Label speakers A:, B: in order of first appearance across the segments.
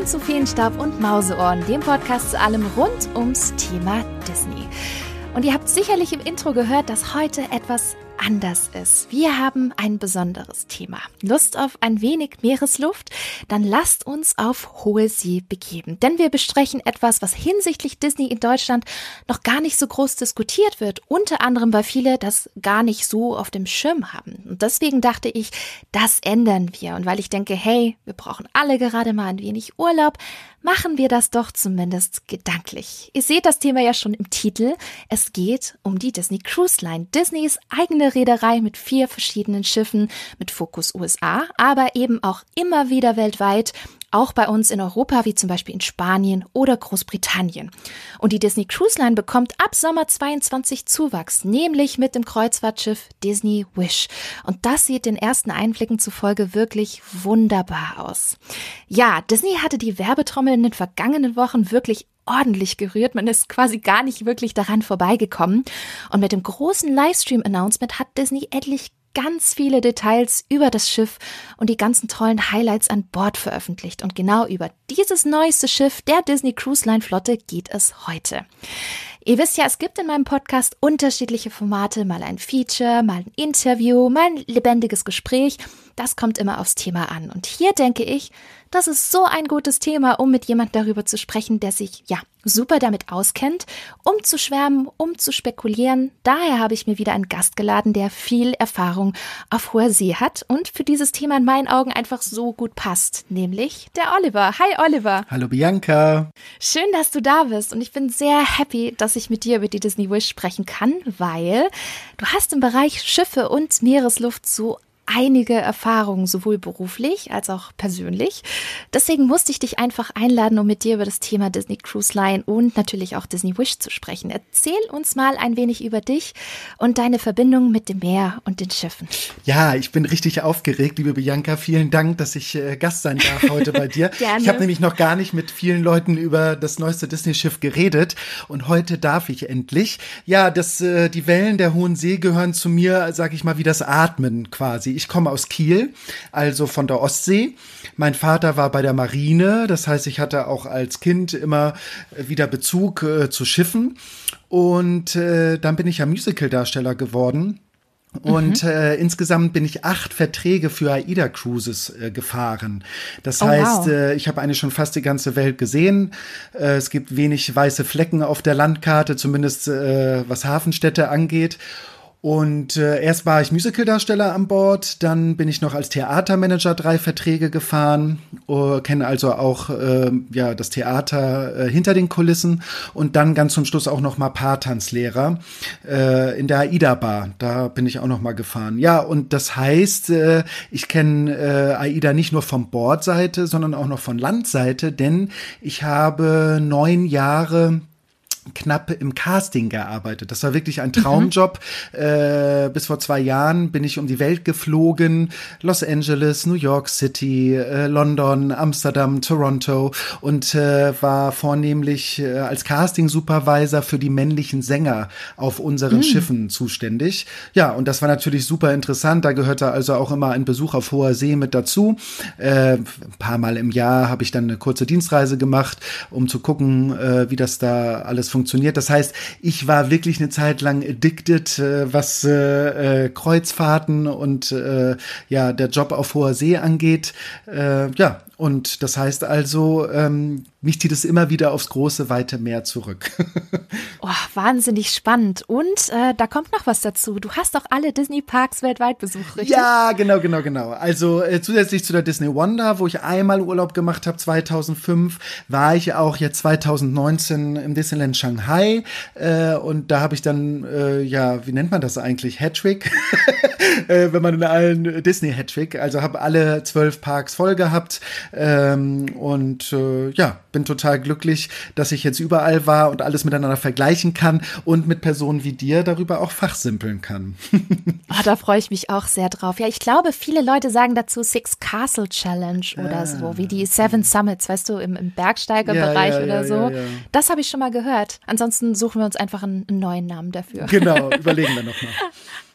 A: zu Feenstaub und Mauseohren, dem Podcast zu allem rund ums Thema Disney. Und ihr habt sicherlich im Intro gehört, dass heute etwas anders ist. Wir haben ein besonderes Thema. Lust auf ein wenig Meeresluft? Dann lasst uns auf hohe See begeben. Denn wir besprechen etwas, was hinsichtlich Disney in Deutschland noch gar nicht so groß diskutiert wird. Unter anderem, weil viele das gar nicht so auf dem Schirm haben. Und deswegen dachte ich, das ändern wir. Und weil ich denke, hey, wir brauchen alle gerade mal ein wenig Urlaub, machen wir das doch zumindest gedanklich. Ihr seht das Thema ja schon im Titel. Es geht um die Disney Cruise Line. Disneys eigene Reederei mit 4 verschiedenen Schiffen mit Fokus USA, aber eben auch immer wieder weltweit, auch bei uns in Europa, wie zum Beispiel in Spanien oder Großbritannien. Und die Disney Cruise Line bekommt ab Sommer 22 Zuwachs, nämlich mit dem Kreuzfahrtschiff Disney Wish. Und das sieht den ersten Einblicken zufolge wirklich wunderbar aus. Ja, Disney hatte die Werbetrommel in den vergangenen Wochen wirklich ordentlich gerührt. Man ist quasi gar nicht wirklich daran vorbeigekommen. Und mit dem großen Livestream-Announcement hat Disney endlich ganz viele Details über das Schiff und die ganzen tollen Highlights an Bord veröffentlicht. Und genau über dieses neueste Schiff der Disney Cruise Line Flotte geht es heute. Ihr wisst ja, es gibt in meinem Podcast unterschiedliche Formate, mal ein Feature, mal ein Interview, mal ein lebendiges Gespräch. Das kommt immer aufs Thema an. Und hier denke ich, das ist so ein gutes Thema, um mit jemandem darüber zu sprechen, der sich super damit auskennt, um zu schwärmen, um zu spekulieren. Daher habe ich mir wieder einen Gast geladen, der viel Erfahrung auf hoher See hat und für dieses Thema in meinen Augen einfach so gut passt, nämlich der Oliver. Hi Oliver.
B: Hallo Bianca.
A: Schön, dass du da bist und ich bin sehr happy, dass ich mit dir über die Disney Wish sprechen kann, weil du hast im Bereich Schiffe und Meeresluft so einige Erfahrungen, sowohl beruflich als auch persönlich. Deswegen musste ich dich einfach einladen, um mit dir über das Thema Disney Cruise Line und natürlich auch Disney Wish zu sprechen. Erzähl uns mal ein wenig über dich und deine Verbindung mit dem Meer und den Schiffen.
B: Ja, ich bin richtig aufgeregt, liebe Bianca. Vielen Dank, dass ich Gast sein darf heute bei dir.
A: Gerne.
B: Ich habe nämlich noch gar nicht mit vielen Leuten über das neueste Disney-Schiff geredet und heute darf ich endlich. Ja, die Wellen der Hohen See gehören zu mir, sage ich mal, wie das Atmen quasi. Ich komme aus Kiel, also von der Ostsee. Mein Vater war bei der Marine, das heißt, ich hatte auch als Kind immer wieder Bezug zu Schiffen. Und dann bin ich ja Musical-Darsteller geworden. Und insgesamt bin ich 8 Verträge für AIDA Cruises gefahren. Das heißt, wow. Ich habe eigentlich schon fast die ganze Welt gesehen. Es gibt wenig weiße Flecken auf der Landkarte, zumindest was Hafenstädte angeht. Und erst war ich Musical-Darsteller an Bord, dann bin ich noch als Theatermanager 3 Verträge gefahren, kenne also auch das Theater hinter den Kulissen und dann ganz zum Schluss auch noch mal Paartanzlehrer in der AIDA-Bar, da bin ich auch noch mal gefahren. Ja, und das heißt, ich kenne AIDA nicht nur von Bordseite, sondern auch noch von Landseite, denn ich habe 9 Jahre knapp im Casting gearbeitet. Das war wirklich ein Traumjob. Bis vor 2 Jahren bin ich um die Welt geflogen. Los Angeles, New York City, London, Amsterdam, Toronto und war vornehmlich als Casting-Supervisor für die männlichen Sänger auf unseren Schiffen zuständig. Ja, und das war natürlich super interessant. Da gehörte also auch immer ein Besuch auf hoher See mit dazu. Ein paar Mal im Jahr habe ich dann eine kurze Dienstreise gemacht, um zu gucken, wie das da alles funktioniert. Das heißt, ich war wirklich eine Zeit lang addicted, was Kreuzfahrten und der Job auf hoher See angeht. Und das heißt also, mich zieht es immer wieder aufs große, weite Meer zurück.
A: Oh, wahnsinnig spannend. Und da kommt noch was dazu. Du hast doch alle Disney-Parks weltweit besucht, richtig?
B: Ja, genau. Also zusätzlich zu der Disney Wonder, wo ich einmal Urlaub gemacht habe, 2005, war ich auch jetzt 2019 im Disneyland Shanghai. Und da habe ich dann, wie nennt man das eigentlich? Hattrick? Wenn man in allen Disney-Hattrick, also habe alle 12 Parks voll gehabt. Bin total glücklich, dass ich jetzt überall war und alles miteinander vergleichen kann und mit Personen wie dir darüber auch fachsimpeln kann.
A: Oh, da freue ich mich auch sehr drauf. Ja, ich glaube, viele Leute sagen dazu Six Castle Challenge oder so, wie die Seven Summits, weißt du, im Bergsteigerbereich oder so. Ja. Das habe ich schon mal gehört. Ansonsten suchen wir uns einfach einen neuen Namen dafür.
B: Genau, überlegen wir nochmal.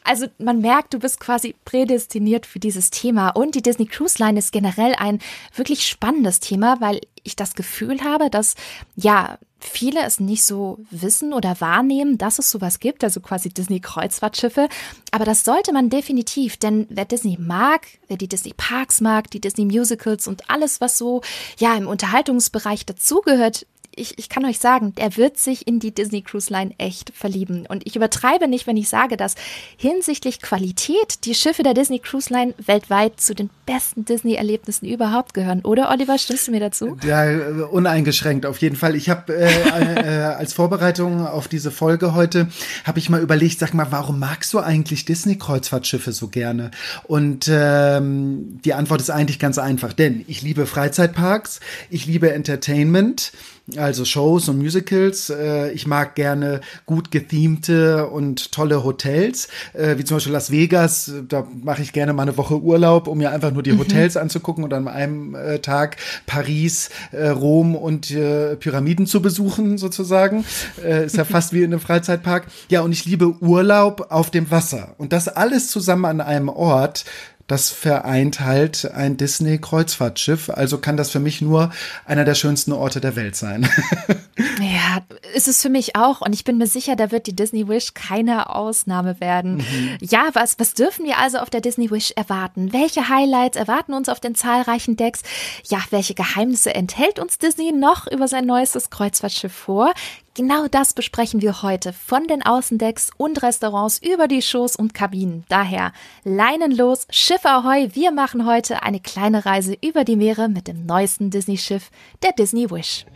A: Also man merkt, du bist quasi prädestiniert für dieses Thema. Und die Disney Cruise Line ist generell ein wirklich spannendes Thema, weil ich das Gefühl habe, dass viele es nicht so wissen oder wahrnehmen, dass es sowas gibt, also quasi Disney-Kreuzfahrtschiffe. Aber das sollte man definitiv, denn wer Disney mag, wer die Disney-Parks mag, die Disney-Musicals und alles, was so im Unterhaltungsbereich dazugehört, ich kann euch sagen, der wird sich in die Disney Cruise Line echt verlieben. Und ich übertreibe nicht, wenn ich sage, dass hinsichtlich Qualität die Schiffe der Disney Cruise Line weltweit zu den besten Disney-Erlebnissen überhaupt gehören. Oder, Oliver, stimmst du mir dazu?
B: Ja, uneingeschränkt, auf jeden Fall. Ich habe als Vorbereitung auf diese Folge heute, habe ich mal überlegt, sag mal, warum magst du eigentlich Disney-Kreuzfahrtschiffe so gerne? Und die Antwort ist eigentlich ganz einfach, denn ich liebe Freizeitparks, ich liebe Entertainment, also Shows und Musicals. Ich mag gerne gut gethemte und tolle Hotels, wie zum Beispiel Las Vegas. Da mache ich gerne mal eine Woche Urlaub, um mir einfach nur die Hotels anzugucken und an einem Tag Paris, Rom und Pyramiden zu besuchen, sozusagen. Ist ja fast wie in einem Freizeitpark. Ja, und ich liebe Urlaub auf dem Wasser. Und das alles zusammen an einem Ort, das vereint halt ein Disney-Kreuzfahrtschiff. Also kann das für mich nur einer der schönsten Orte der Welt sein.
A: Ja, ist es für mich auch. Und ich bin mir sicher, da wird die Disney Wish keine Ausnahme werden. Ja, was dürfen wir also auf der Disney Wish erwarten? Welche Highlights erwarten uns auf den zahlreichen Decks? Ja, welche Geheimnisse enthält uns Disney noch über sein neuestes Kreuzfahrtschiff vor? Genau das besprechen wir heute von den Außendecks und Restaurants über die Shows und Kabinen. Daher Leinen los, Schiff Ahoi, wir machen heute eine kleine Reise über die Meere mit dem neuesten Disney-Schiff, der Disney Wish.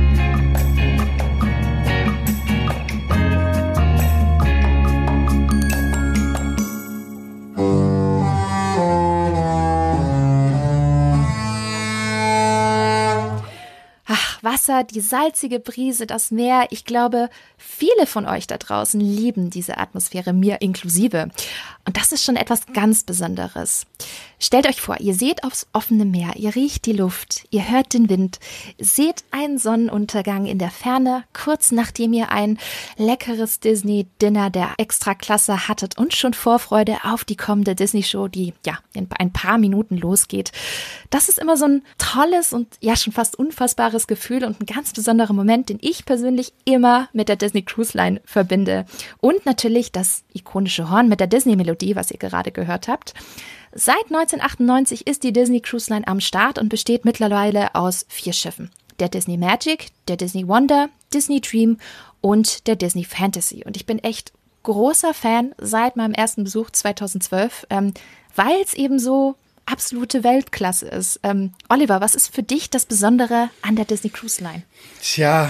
A: Wasser, die salzige Brise, das Meer. Ich glaube, viele von euch da draußen lieben diese Atmosphäre, mir inklusive. Und das ist schon etwas ganz Besonderes. Stellt euch vor, ihr seht aufs offene Meer, ihr riecht die Luft, ihr hört den Wind, seht einen Sonnenuntergang in der Ferne, kurz nachdem ihr ein leckeres Disney-Dinner der Extraklasse hattet und schon Vorfreude auf die kommende Disney-Show, die in ein paar Minuten losgeht. Das ist immer so ein tolles und schon fast unfassbares Gefühl und ein ganz besonderer Moment, den ich persönlich immer mit der Disney Cruise Line verbinde. Und natürlich das ikonische Horn mit der Disney-Melodie, was ihr gerade gehört habt. Seit 1998 ist die Disney Cruise Line am Start und besteht mittlerweile aus 4 Schiffen. Der Disney Magic, der Disney Wonder, Disney Dream und der Disney Fantasy. Und ich bin echt großer Fan seit meinem ersten Besuch 2012, weil es eben so absolute Weltklasse ist. Oliver, was ist für dich das Besondere an der Disney Cruise Line?
B: Tja,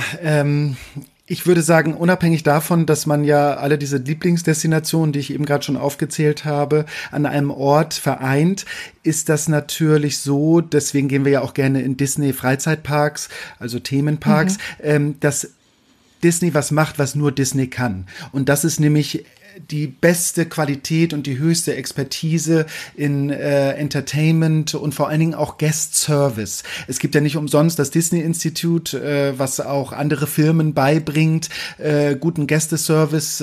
B: ich würde sagen, unabhängig davon, dass man ja alle diese Lieblingsdestinationen, die ich eben gerade schon aufgezählt habe, an einem Ort vereint, ist das natürlich so, deswegen gehen wir ja auch gerne in Disney-Freizeitparks, also Themenparks, dass Disney was macht, was nur Disney kann. Und das ist nämlich die beste Qualität und die höchste Expertise in Entertainment und vor allen Dingen auch Guest Service. Es gibt ja nicht umsonst das Disney Institute, was auch andere Firmen beibringt, guten Gästeservice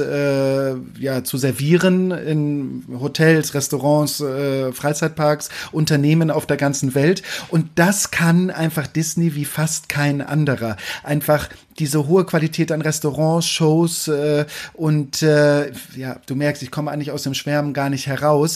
B: zu servieren in Hotels, Restaurants, Freizeitparks, Unternehmen auf der ganzen Welt. Und das kann einfach Disney wie fast kein anderer. Einfach diese hohe Qualität an Restaurants, Shows und du merkst, ich komme eigentlich aus dem Schwärmen gar nicht heraus.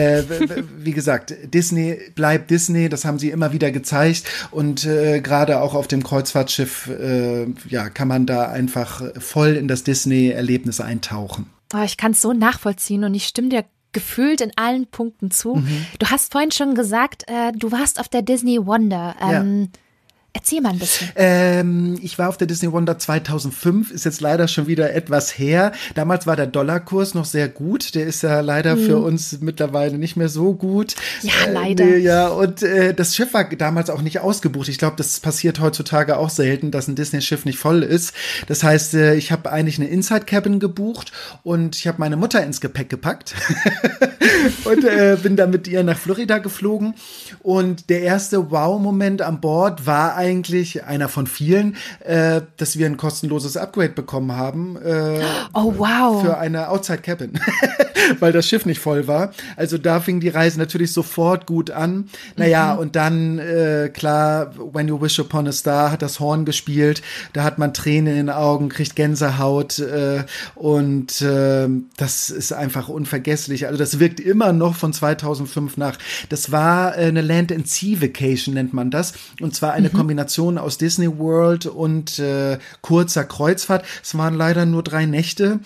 B: Wie gesagt, Disney bleibt Disney, das haben sie immer wieder gezeigt und gerade auch auf dem Kreuzfahrtschiff kann man da einfach voll in das Disney-Erlebnis eintauchen.
A: Oh, ich kann es so nachvollziehen und ich stimme dir gefühlt in allen Punkten zu. Du hast vorhin schon gesagt, du warst auf der Disney Wonder. Erzähl mal ein bisschen.
B: Ich war auf der Disney Wonder 2005, ist jetzt leider schon wieder etwas her. Damals war der Dollarkurs noch sehr gut. Der ist ja leider für uns mittlerweile nicht mehr so gut.
A: Ja, leider.
B: Und das Schiff war damals auch nicht ausgebucht. Ich glaube, das passiert heutzutage auch selten, dass ein Disney-Schiff nicht voll ist. Das heißt, ich habe eigentlich eine Inside-Cabin gebucht und ich habe meine Mutter ins Gepäck gepackt und bin dann mit ihr nach Florida geflogen. Und der erste Wow-Moment an Bord war eigentlich einer von vielen, dass wir ein kostenloses Upgrade bekommen haben.
A: Oh, wow.
B: Für eine Outside Cabin, weil das Schiff nicht voll war. Also da fing die Reise natürlich sofort gut an. Naja, und dann, klar, When You Wish Upon a Star hat das Horn gespielt. Da hat man Tränen in den Augen, kriegt Gänsehaut und das ist einfach unvergesslich. Also das wirkt immer noch von 2005 nach. Das war eine Land and Sea Vacation, nennt man das. Und zwar eine Kombination aus Disney World und kurzer Kreuzfahrt. Es waren leider nur 3 Nächte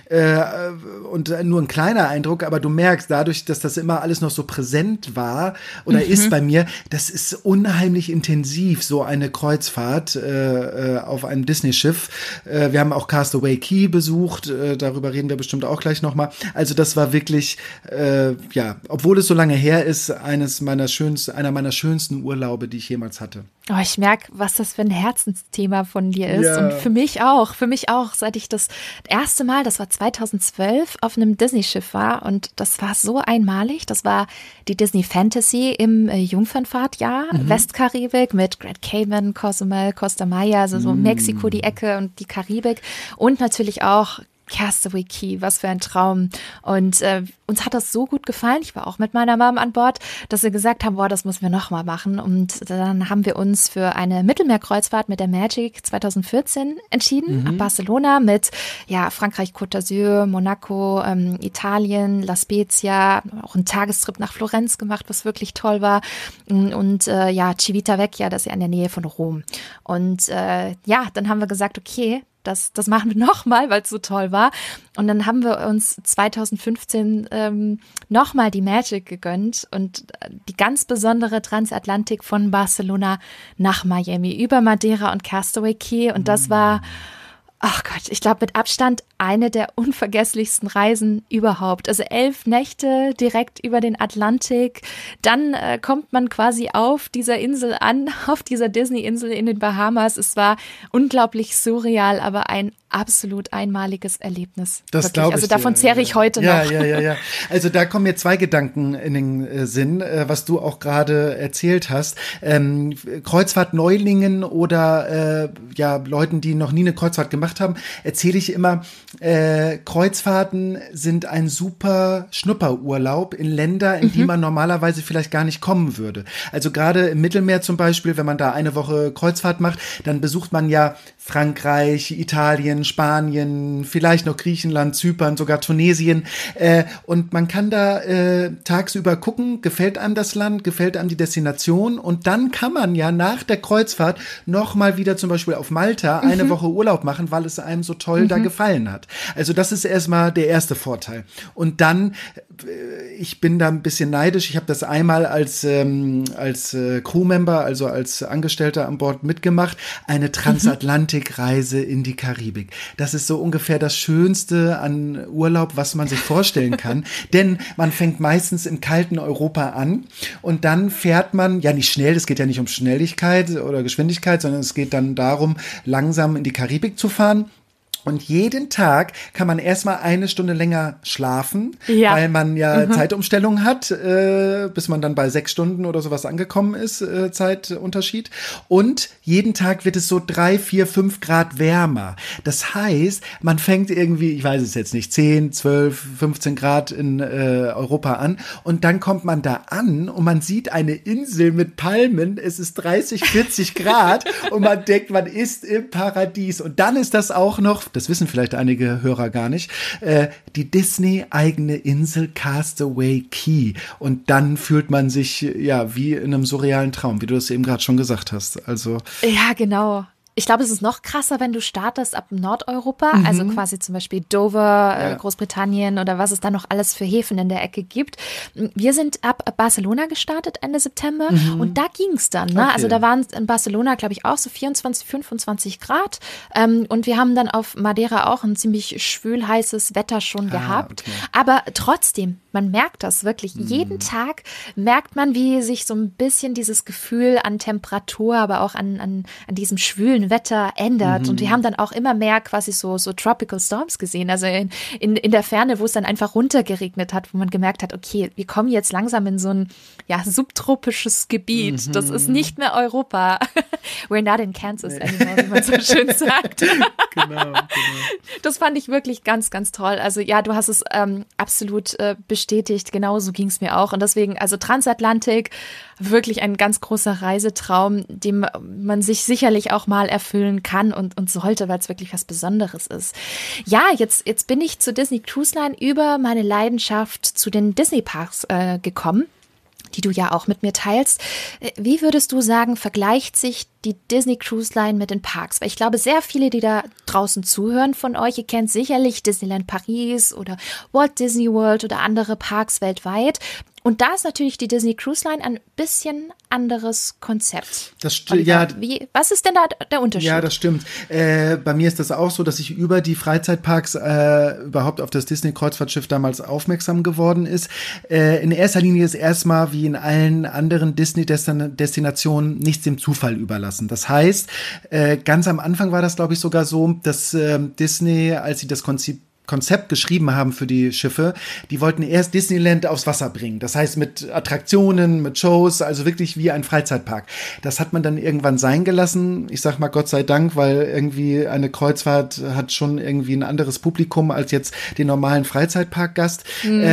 B: und nur ein kleiner Eindruck, aber du merkst dadurch, dass das immer alles noch so präsent war oder ist bei mir, das ist unheimlich intensiv, so eine Kreuzfahrt auf einem Disney-Schiff. Wir haben auch Castaway Cay besucht, darüber reden wir bestimmt auch gleich nochmal. Also das war wirklich, obwohl es so lange her ist, einer meiner schönsten Urlaube, die ich jemals hatte.
A: Oh, ich merke, was das für ein Herzensthema von dir ist. Ja. Und für mich auch, seit ich das erste Mal, das war 2012, auf einem Disney-Schiff war und das war so einmalig. Das war die Disney Fantasy im Jungfernfahrtjahr, Westkaribik mit Grand Cayman, Cozumel, Costa Maya, also so Mexiko die Ecke und die Karibik und natürlich auch Castaway Cay, was für ein Traum. Und uns hat das so gut gefallen, ich war auch mit meiner Mom an Bord, dass wir gesagt haben, boah, das müssen wir nochmal machen. Und dann haben wir uns für eine Mittelmeerkreuzfahrt mit der Magic 2014 entschieden, ab Barcelona mit Frankreich, Côte d'Azur, Monaco, Italien, La Spezia, auch einen Tagestrip nach Florenz gemacht, was wirklich toll war. Und Civitavecchia, das ist ja in der Nähe von Rom. Und dann haben wir gesagt, okay, das machen wir nochmal, weil es so toll war. Und dann haben wir uns 2015 nochmal die Magic gegönnt und die ganz besondere Transatlantik von Barcelona nach Miami über Madeira und Castaway Cay. Und das war, ach Gott, ich glaube mit Abstand eine der unvergesslichsten Reisen überhaupt. Also 11 Nächte direkt über den Atlantik. Dann kommt man quasi auf dieser Insel an, auf dieser Disney-Insel in den Bahamas. Es war unglaublich surreal, aber ein absolut einmaliges Erlebnis.
B: Das glaube ich.
A: Also davon zehre ich heute noch.
B: Ja. Also da kommen mir 2 Gedanken in den Sinn, was du auch gerade erzählt hast. Kreuzfahrt-Neulingen oder Leuten, die noch nie eine Kreuzfahrt gemacht haben, erzähle ich immer, Kreuzfahrten sind ein super Schnupperurlaub in Länder, in die man normalerweise vielleicht gar nicht kommen würde. Also gerade im Mittelmeer zum Beispiel, wenn man da eine Woche Kreuzfahrt macht, dann besucht man ja Frankreich, Italien, Spanien, vielleicht noch Griechenland, Zypern, sogar Tunesien. Und man kann da tagsüber gucken, gefällt einem das Land, gefällt einem die Destination. Und dann kann man ja nach der Kreuzfahrt noch mal wieder zum Beispiel auf Malta eine Woche Urlaub machen, weil es einem so toll da gefallen hat. Also das ist erstmal der erste Vorteil. Und dann, ich bin da ein bisschen neidisch. Ich habe das einmal als Crewmember, also als Angestellter an Bord mitgemacht, eine Transatlantikreise in die Karibik. Das ist so ungefähr das Schönste an Urlaub, was man sich vorstellen kann. Denn man fängt meistens im kalten Europa an und dann fährt man, ja nicht schnell, es geht ja nicht um Schnelligkeit oder Geschwindigkeit, sondern es geht dann darum, langsam in die Karibik zu fahren. Und jeden Tag kann man erstmal 1 Stunde länger schlafen, weil man ja Zeitumstellung hat, bis man dann bei 6 Stunden oder sowas angekommen ist, Zeitunterschied. Und jeden Tag wird es so 3, 4, 5 Grad wärmer. Das heißt, man fängt irgendwie, ich weiß es jetzt nicht, 10, 12, 15 Grad in Europa an. Und dann kommt man da an und man sieht eine Insel mit Palmen. Es ist 30, 40 Grad und man denkt, man ist im Paradies. Und dann ist das auch noch, das wissen vielleicht einige Hörer gar nicht, die Disney-eigene Insel Castaway Cay. Und dann fühlt man sich ja wie in einem surrealen Traum, wie du das eben gerade schon gesagt hast. Also
A: ja, genau. Ich glaube, es ist noch krasser, wenn du startest ab Nordeuropa, also quasi zum Beispiel Dover, Großbritannien oder was es da noch alles für Häfen in der Ecke gibt. Wir sind ab Barcelona gestartet Ende September und da ging's dann. Ne?
B: Okay.
A: Also da waren in Barcelona, glaube ich, auch so 24, 25 Grad und wir haben dann auf Madeira auch ein ziemlich schwülheißes Wetter schon gehabt. Okay. Aber trotzdem, man merkt das wirklich. Jeden Tag merkt man, wie sich so ein bisschen dieses Gefühl an Temperatur, aber auch an diesem Schwülen bisschen Wetter ändert. Und wir haben dann auch immer mehr quasi so Tropical Storms gesehen, also in der Ferne, wo es dann einfach runtergeregnet hat, wo man gemerkt hat, okay, wir kommen jetzt langsam in so ein subtropisches Gebiet. Das ist nicht mehr Europa. We're not in Kansas anymore, wie man so schön sagt.
B: Genau.
A: Das fand ich wirklich ganz, ganz toll. Also ja, du hast es absolut bestätigt. Genau so ging es mir auch. Und deswegen, also Transatlantik, wirklich ein ganz großer Reisetraum, den man sich sicherlich auch mal erfüllen kann und sollte, weil es wirklich was Besonderes ist. Ja, jetzt bin ich zu Disney Cruise Line über meine Leidenschaft zu den Disney-Parks gekommen, die du ja auch mit mir teilst. Wie würdest du sagen, vergleicht sich die Disney Cruise Line mit den Parks? Weil ich glaube, sehr viele, die da draußen zuhören von euch, ihr kennt sicherlich Disneyland Paris oder Walt Disney World oder andere Parks weltweit. Und da ist natürlich die Disney Cruise Line ein bisschen anderes Konzept.
B: Das stimmt, ja.
A: Was ist denn da der Unterschied?
B: Ja, das stimmt. Bei mir ist das auch so, dass ich über die Freizeitparks überhaupt auf das Disney-Kreuzfahrtschiff damals aufmerksam geworden ist. In erster Linie ist erstmal, wie in allen anderen Disney-Destinationen, nichts dem Zufall überlassen. Das heißt, ganz am Anfang war das, glaube ich, sogar so, dass Disney, als sie das Konzept geschrieben haben für die Schiffe, die wollten erst Disneyland aufs Wasser bringen. Das heißt mit Attraktionen, mit Shows, also wirklich wie ein Freizeitpark. Das hat man dann irgendwann sein gelassen. Ich sag mal Gott sei Dank, weil irgendwie eine Kreuzfahrt hat schon irgendwie ein anderes Publikum als jetzt den normalen Freizeitparkgast.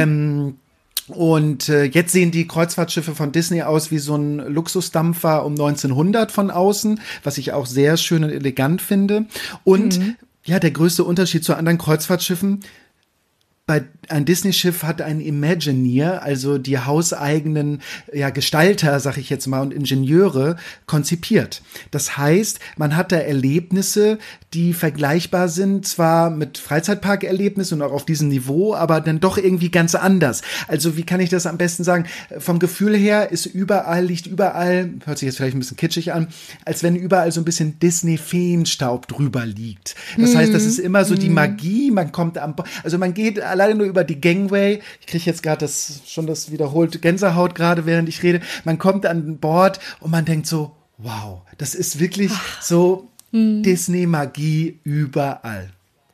B: Und jetzt sehen die Kreuzfahrtschiffe von Disney aus wie so ein Luxusdampfer um 1900 von außen, was ich auch sehr schön und elegant finde. Und ja, der größte Unterschied zu anderen Kreuzfahrtschiffen: ein Disney-Schiff hat einen Imagineer, also die hauseigenen Gestalter, sag ich jetzt mal, und Ingenieure konzipiert. Das heißt, man hat da Erlebnisse, die vergleichbar sind, zwar mit Freizeitparkerlebnissen und auch auf diesem Niveau, aber dann doch irgendwie ganz anders. Also wie kann ich das am besten sagen? Vom Gefühl her liegt überall, hört sich jetzt vielleicht ein bisschen kitschig an, als wenn überall so ein bisschen Disney-Feenstaub drüber liegt. Das heißt, das ist immer so die Magie, man geht alleine nur über die Gangway. Ich kriege jetzt gerade das wiederholte Gänsehaut gerade, während ich rede. Man kommt an Bord und man denkt so, wow, das ist wirklich so Disney-Magie überall.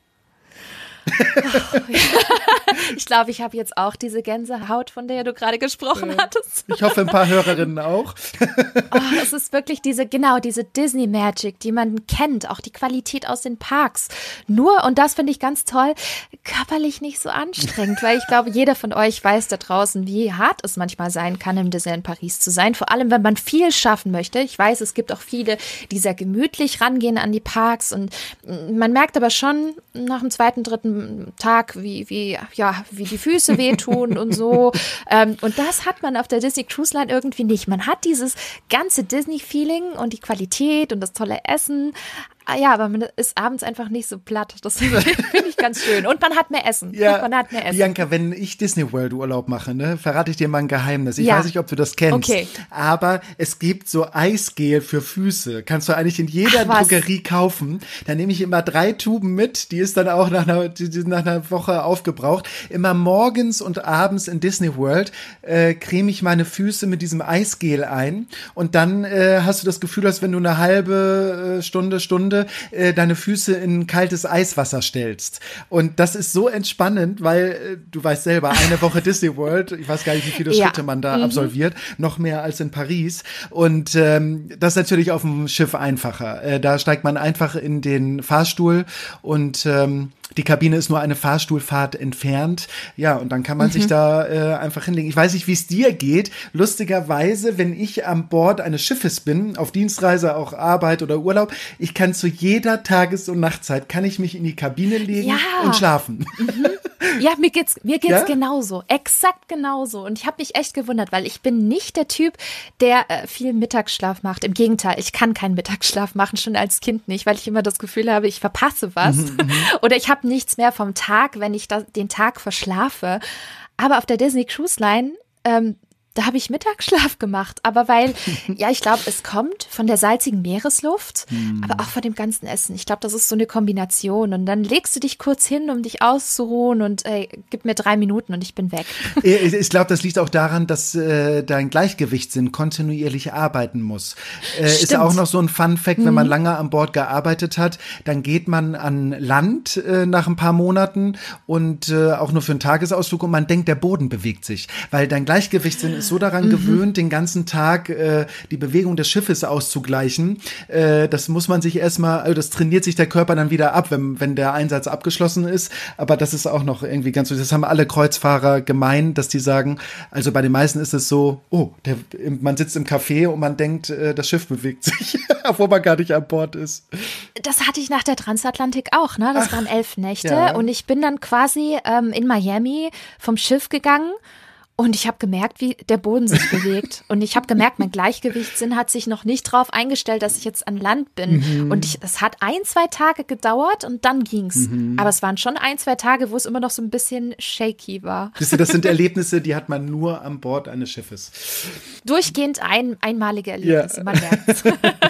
A: Ich glaube, ich habe jetzt auch diese Gänsehaut, von der du gerade gesprochen hattest.
B: Ich hoffe, ein paar Hörerinnen auch.
A: Es ist wirklich diese Disney Magic, die man kennt, auch die Qualität aus den Parks. Nur, und das finde ich ganz toll, körperlich nicht so anstrengend, weil ich glaube, jeder von euch weiß da draußen, wie hart es manchmal sein kann, im Disneyland Paris zu sein. Vor allem, wenn man viel schaffen möchte. Ich weiß, es gibt auch viele, die sehr gemütlich rangehen an die Parks, und man merkt aber schon nach dem zweiten, dritten Tag, wie die Füße wehtun und so. Und das hat man auf der Disney Cruise Line irgendwie nicht. Man hat dieses ganze Disney-Feeling und die Qualität und das tolle Essen. Ja, aber man ist abends einfach nicht so platt. Das finde ich ganz schön. Und man hat mehr Essen.
B: Ja, Bianca, wenn ich Disney World Urlaub mache, verrate ich dir mal ein Geheimnis. Ich weiß nicht, ob du das kennst. Okay. Aber es gibt so Eisgel für Füße. Kannst du eigentlich in jeder Drogerie kaufen. Da nehme ich immer 3 Tuben mit. Die ist dann auch nach einer Woche aufgebraucht. Immer morgens und abends in Disney World creme ich meine Füße mit diesem Eisgel ein. Und dann hast du das Gefühl, als wenn du eine halbe Stunde deine Füße in kaltes Eiswasser stellst. Und das ist so entspannend, weil du weißt selber, eine Woche Disney World, ich weiß gar nicht, wie viele Schritte man da absolviert, noch mehr als in Paris. Und das ist natürlich auf dem Schiff einfacher. Da steigt man einfach in den Fahrstuhl und die Kabine ist nur eine Fahrstuhlfahrt entfernt. Ja, und dann kann man sich da einfach hinlegen. Ich weiß nicht, wie es dir geht. Lustigerweise, wenn ich an Bord eines Schiffes bin, auf Dienstreise, auch Arbeit oder Urlaub, ich kann zu jeder Tages- und Nachtzeit, kann ich mich in die Kabine legen und schlafen.
A: Ja, mir geht's genauso. Exakt genauso. Und ich habe mich echt gewundert, weil ich bin nicht der Typ, der viel Mittagsschlaf macht. Im Gegenteil, ich kann keinen Mittagsschlaf machen, schon als Kind nicht, weil ich immer das Gefühl habe, ich verpasse was. Oder ich habe nichts mehr vom Tag, wenn ich den Tag verschlafe. Aber auf der Disney Cruise Line, Da habe ich Mittagsschlaf gemacht, aber weil, ja, ich glaube, es kommt von der salzigen Meeresluft, aber auch von dem ganzen Essen. Ich glaube, das ist so eine Kombination und dann legst du dich kurz hin, um dich auszuruhen und gib mir 3 Minuten und ich bin weg.
B: Ich glaube, das liegt auch daran, dass dein Gleichgewichtssinn kontinuierlich arbeiten muss. Ist auch noch so ein Fun-Fact, wenn man lange an Bord gearbeitet hat, dann geht man an Land nach ein paar Monaten und auch nur für einen Tagesausflug und man denkt, der Boden bewegt sich, weil dein Gleichgewichtssinn ist so daran gewöhnt, den ganzen Tag die Bewegung des Schiffes auszugleichen. Das muss man sich erstmal, also das trainiert sich der Körper dann wieder ab, wenn der Einsatz abgeschlossen ist. Aber das ist auch noch irgendwie ganz, das haben alle Kreuzfahrer gemein, dass die sagen, also bei den meisten ist es so, man sitzt im Café und man denkt, das Schiff bewegt sich, obwohl man gar nicht an Bord ist.
A: Das hatte ich nach der Transatlantik auch, ne? Das waren 11 Nächte und ich bin dann quasi in Miami vom Schiff gegangen. Und ich habe gemerkt, wie der Boden sich bewegt. Und ich habe gemerkt, mein Gleichgewichtssinn hat sich noch nicht drauf eingestellt, dass ich jetzt an Land bin. Und es hat 1-2 Tage gedauert und dann ging's. Aber es waren schon 1-2 Tage, wo es immer noch so ein bisschen shaky war.
B: Wisst ihr, das sind Erlebnisse, die hat man nur an Bord eines Schiffes.
A: Durchgehend einmalige Erlebnisse, man merkt's.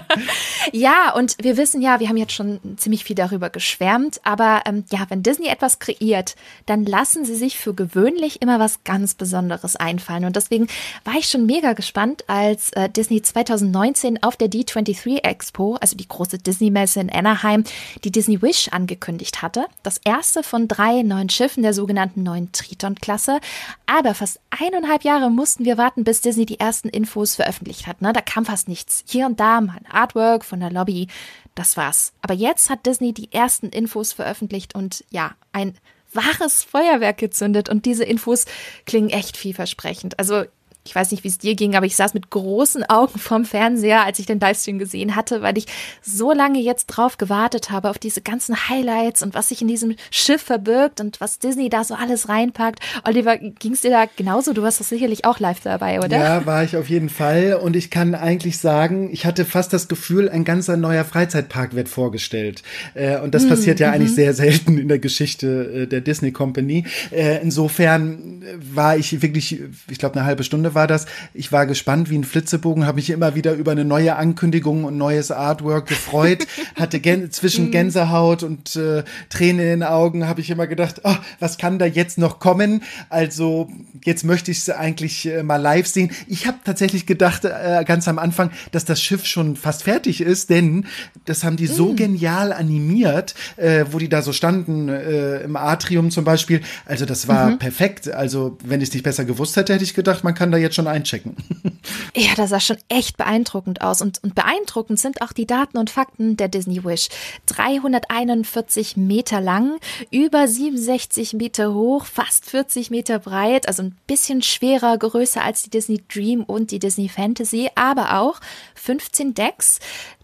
A: Ja, und wir wissen ja, wir haben jetzt schon ziemlich viel darüber geschwärmt, aber wenn Disney etwas kreiert, dann lassen sie sich für gewöhnlich immer was ganz Besonderes einfallen. Und deswegen war ich schon mega gespannt, als Disney 2019 auf der D23 Expo, also die große Disney-Messe in Anaheim, die Disney Wish angekündigt hatte. Das erste von 3 neuen Schiffen der sogenannten neuen Triton-Klasse. Aber fast 1,5 Jahre mussten wir warten, bis Disney die ersten Infos veröffentlicht hat. Ne? Da kam fast nichts. Hier und da mal ein Artwork von der Lobby. Das war's. Aber jetzt hat Disney die ersten Infos veröffentlicht und ja, ein wahres Feuerwerk gezündet und diese Infos klingen echt vielversprechend. Also ich weiß nicht, wie es dir ging, aber ich saß mit großen Augen vorm Fernseher, als ich den Livestream gesehen hatte, weil ich so lange jetzt drauf gewartet habe, auf diese ganzen Highlights und was sich in diesem Schiff verbirgt und was Disney da so alles reinpackt. Oliver, ging es dir da genauso? Du warst doch sicherlich auch live dabei, oder?
B: Ja, war ich auf jeden Fall und ich kann eigentlich sagen, ich hatte fast das Gefühl, ein ganzer neuer Freizeitpark wird vorgestellt. Und das passiert ja eigentlich sehr selten in der Geschichte der Disney Company. Insofern war ich wirklich, ich glaube, eine halbe Stunde war das. Ich war gespannt wie ein Flitzebogen, habe mich immer wieder über eine neue Ankündigung und neues Artwork gefreut, hatte zwischen Gänsehaut und Tränen in den Augen, habe ich immer gedacht, was kann da jetzt noch kommen? Also jetzt möchte ich es eigentlich mal live sehen. Ich habe tatsächlich gedacht, ganz am Anfang, dass das Schiff schon fast fertig ist, denn das haben die so genial animiert, wo die da so standen, im Atrium zum Beispiel. Also das war perfekt. Also wenn ich es nicht besser gewusst hätte, hätte ich gedacht, man kann da jetzt schon einchecken.
A: Ja, das sah schon echt beeindruckend aus. Und beeindruckend sind auch die Daten und Fakten der Disney Wish. 341 Meter lang, über 67 Meter hoch, fast 40 Meter breit, also ein bisschen schwerer, größer als die Disney Dream und die Disney Fantasy, aber auch 15 Decks.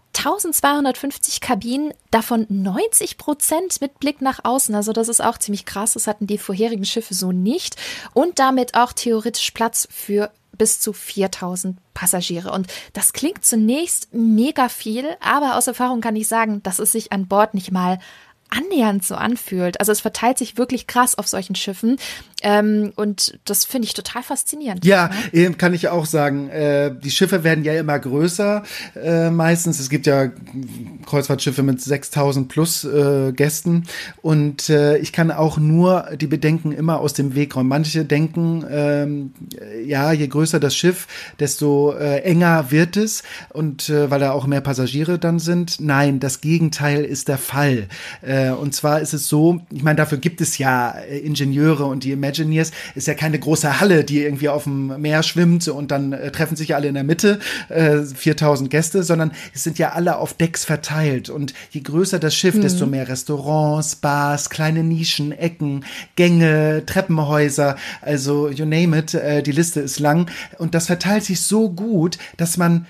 A: 1250 Kabinen, davon 90% mit Blick nach außen. Also das ist auch ziemlich krass. Das hatten die vorherigen Schiffe so nicht. Und damit auch theoretisch Platz für bis zu 4000 Passagiere. Und das klingt zunächst mega viel, aber aus Erfahrung kann ich sagen, dass es sich an Bord nicht mal annähernd so anfühlt. Also es verteilt sich wirklich krass auf solchen Schiffen und das finde ich total faszinierend.
B: Ja, kann ich auch sagen. Die Schiffe werden ja immer größer meistens. Es gibt ja Kreuzfahrtschiffe mit 6000 plus Gästen und ich kann auch nur die Bedenken immer aus dem Weg räumen. Manche denken, je größer das Schiff, desto enger wird es und weil da auch mehr Passagiere dann sind. Nein, das Gegenteil ist der Fall. Und zwar ist es so, ich meine, dafür gibt es ja Ingenieure und die Imagineers, ist ja keine große Halle, die irgendwie auf dem Meer schwimmt und dann treffen sich alle in der Mitte, 4000 Gäste, sondern es sind ja alle auf Decks verteilt. Und je größer das Schiff, desto mehr Restaurants, Bars, kleine Nischen, Ecken, Gänge, Treppenhäuser, also you name it, die Liste ist lang. Und das verteilt sich so gut, dass man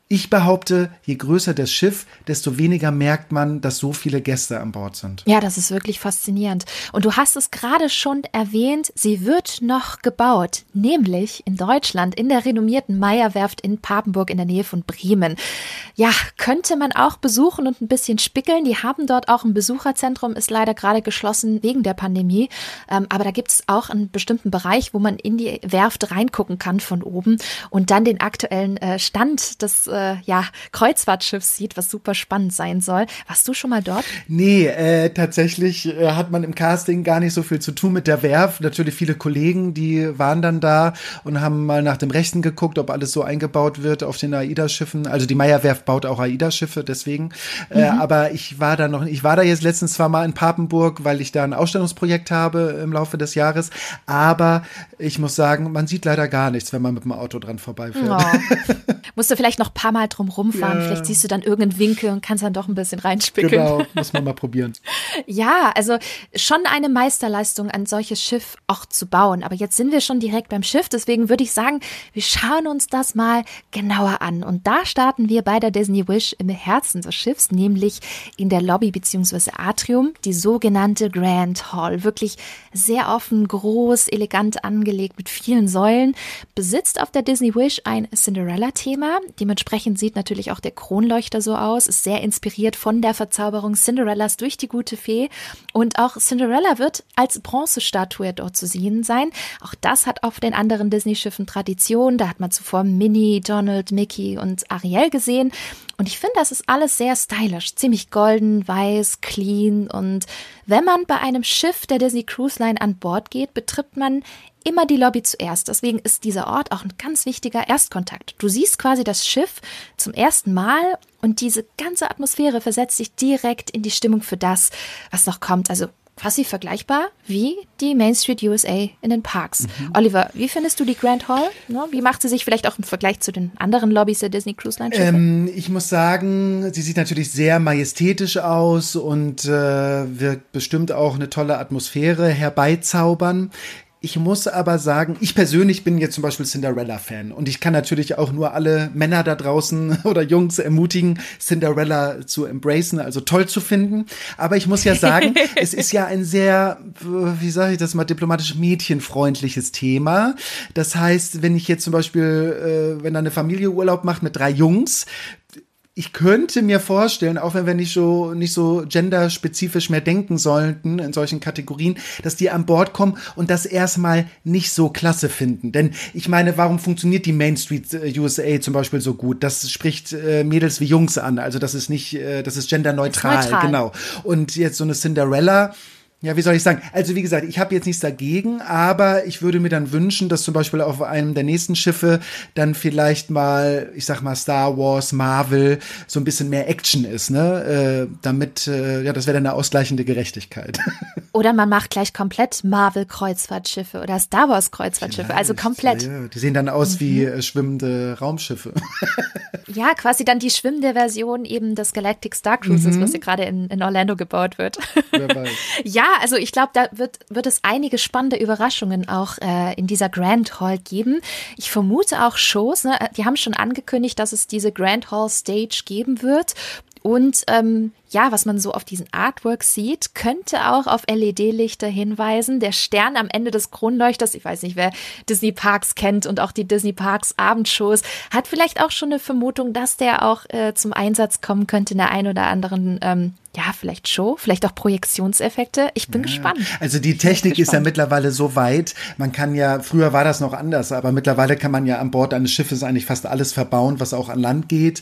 B: Ich behaupte, je größer das Schiff, desto weniger merkt man, dass so viele Gäste an Bord sind.
A: Ja, das ist wirklich faszinierend. Und du hast es gerade schon erwähnt, sie wird noch gebaut, nämlich in Deutschland, in der renommierten Meyer-Werft in Papenburg in der Nähe von Bremen. Ja, könnte man auch besuchen und ein bisschen spickeln. Die haben dort auch ein Besucherzentrum, ist leider gerade geschlossen wegen der Pandemie. Aber da gibt es auch einen bestimmten Bereich, wo man in die Werft reingucken kann von oben und dann den aktuellen Stand des Kreuzfahrtschiffs sieht, was super spannend sein soll. Warst du schon mal dort?
B: Nee, tatsächlich hat man im Casting gar nicht so viel zu tun mit der Werft. Natürlich viele Kollegen, die waren dann da und haben mal nach dem Rechten geguckt, ob alles so eingebaut wird auf den AIDA-Schiffen. Also die Meyer-Werft baut auch AIDA-Schiffe, deswegen. Aber ich war da jetzt letztens zwar mal in Papenburg, weil ich da ein Ausstellungsprojekt habe im Laufe des Jahres. Aber ich muss sagen, man sieht leider gar nichts, wenn man mit dem Auto dran vorbeifährt.
A: Oh. Musst du vielleicht noch ein paar Mal drum rumfahren. Ja. Vielleicht siehst du dann irgendeinen Winkel und kannst dann doch ein bisschen reinspickeln.
B: Genau, muss man mal probieren.
A: Ja, also schon eine Meisterleistung, ein solches Schiff auch zu bauen. Aber jetzt sind wir schon direkt beim Schiff. Deswegen würde ich sagen, wir schauen uns das mal genauer an. Und da starten wir bei der Disney Wish im Herzen des Schiffs, nämlich in der Lobby bzw. Atrium, die sogenannte Grand Hall. Wirklich sehr offen, groß, elegant angelegt mit vielen Säulen. Besitzt auf der Disney Wish ein Cinderella-Thema. Dementsprechend sieht natürlich auch der Kronleuchter so aus, ist sehr inspiriert von der Verzauberung Cinderellas durch die gute Fee. Und auch Cinderella wird als Bronzestatue dort zu sehen sein. Auch das hat auf den anderen Disney-Schiffen Tradition. Da hat man zuvor Minnie, Donald, Mickey und Ariel gesehen. Und ich finde, das ist alles sehr stylisch, ziemlich golden, weiß, clean. Und wenn man bei einem Schiff der Disney Cruise Line an Bord geht, betritt man immer die Lobby zuerst. Deswegen ist dieser Ort auch ein ganz wichtiger Erstkontakt. Du siehst quasi das Schiff zum ersten Mal und diese ganze Atmosphäre versetzt dich direkt in die Stimmung für das, was noch kommt. Also quasi vergleichbar wie die Main Street USA in den Parks. Oliver, wie findest du die Grand Hall? Wie macht sie sich vielleicht auch im Vergleich zu den anderen Lobbys der Disney Cruise Line Schiffe?
B: Ich muss sagen, sie sieht natürlich sehr majestätisch aus und wird bestimmt auch eine tolle Atmosphäre herbeizaubern. Ich muss aber sagen, ich persönlich bin jetzt zum Beispiel Cinderella-Fan und ich kann natürlich auch nur alle Männer da draußen oder Jungs ermutigen, Cinderella zu embracen, also toll zu finden. Aber ich muss ja sagen, es ist ja ein sehr, wie sage ich das mal diplomatisch, mädchenfreundliches Thema. Das heißt, wenn ich jetzt zum Beispiel, wenn da eine Familie Urlaub macht mit 3 Jungs, ich könnte mir vorstellen, auch wenn wir nicht so genderspezifisch mehr denken sollten in solchen Kategorien, dass die an Bord kommen und das erstmal nicht so klasse finden. Denn ich meine, warum funktioniert die Main Street USA zum Beispiel so gut? Das spricht Mädels wie Jungs an. Also das ist nicht, das ist genderneutral, genau. Und jetzt so eine Cinderella. Ja, wie soll ich sagen? Also wie gesagt, ich habe jetzt nichts dagegen, aber ich würde mir dann wünschen, dass zum Beispiel auf einem der nächsten Schiffe dann vielleicht mal, ich sag mal Star Wars, Marvel, so ein bisschen mehr Action ist, ne? Damit, das wäre dann eine ausgleichende Gerechtigkeit.
A: Oder man macht gleich komplett Marvel-Kreuzfahrtschiffe oder Star Wars-Kreuzfahrtschiffe, also komplett.
B: Ja, die sehen dann aus wie schwimmende Raumschiffe.
A: Ja, quasi dann die schwimmende Version eben des Galactic Star Cruises, was ja gerade in Orlando gebaut wird.
B: Wer weiß.
A: Ja, also ich glaube, da wird es einige spannende Überraschungen auch in dieser Grand Hall geben. Ich vermute auch Shows, ne? Die haben schon angekündigt, dass es diese Grand Hall Stage geben wird. Und was man so auf diesen Artworks sieht, könnte auch auf LED-Lichter hinweisen. Der Stern am Ende des Kronleuchters, ich weiß nicht, wer Disney Parks kennt und auch die Disney Parks Abendshows, hat vielleicht auch schon eine Vermutung, dass der auch zum Einsatz kommen könnte in der einen oder anderen vielleicht Show, vielleicht auch Projektionseffekte. Ich bin gespannt.
B: Also die Technik ist ja mittlerweile so weit, man kann ja, früher war das noch anders, aber mittlerweile kann man ja an Bord eines Schiffes eigentlich fast alles verbauen, was auch an Land geht.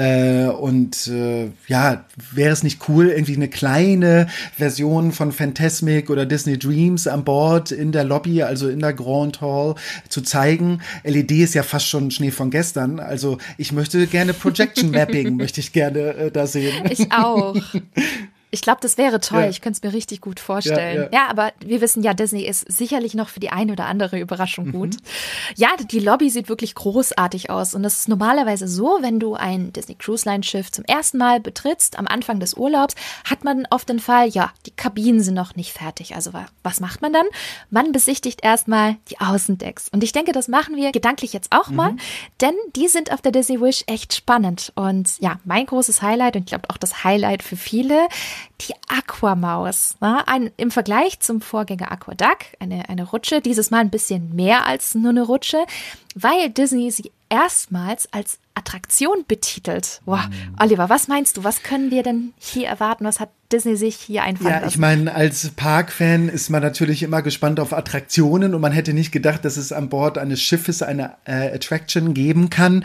B: Wäre es nicht cool, irgendwie eine kleine Version von Fantasmic oder Disney Dreams an Bord in der Lobby, also in der Grand Hall, zu zeigen. LED ist ja fast schon Schnee von gestern. Also ich möchte gerne Projection Mapping, möchte ich gerne da sehen.
A: Ich auch. Ich glaube, das wäre toll.
B: Ja.
A: Ich könnte es mir richtig gut vorstellen.
B: Ja.
A: Ja, aber wir wissen ja, Disney ist sicherlich noch für die eine oder andere Überraschung gut. Ja, die Lobby sieht wirklich großartig aus. Und das ist normalerweise so, wenn du ein Disney Cruise Line Schiff zum ersten Mal betrittst, am Anfang des Urlaubs, hat man oft den Fall, ja, die Kabinen sind noch nicht fertig. Also was macht man dann? Man besichtigt erstmal die Außendecks. Und ich denke, das machen wir gedanklich jetzt auch mal, denn die sind auf der Disney Wish echt spannend. Und ja, mein großes Highlight und ich glaube auch das Highlight für viele, die Aquamaus. Im Vergleich zum Vorgänger Aquaduck, eine Rutsche, dieses Mal ein bisschen mehr als nur eine Rutsche, weil Disney sie erstmals als Attraktion betitelt. Wow. Oliver, was meinst du? Was können wir denn hier erwarten? Was hat Disney sich hier einfallen lassen?
B: Ja, ich meine, als Parkfan ist man natürlich immer gespannt auf Attraktionen und man hätte nicht gedacht, dass es an Bord eines Schiffes eine Attraction geben kann.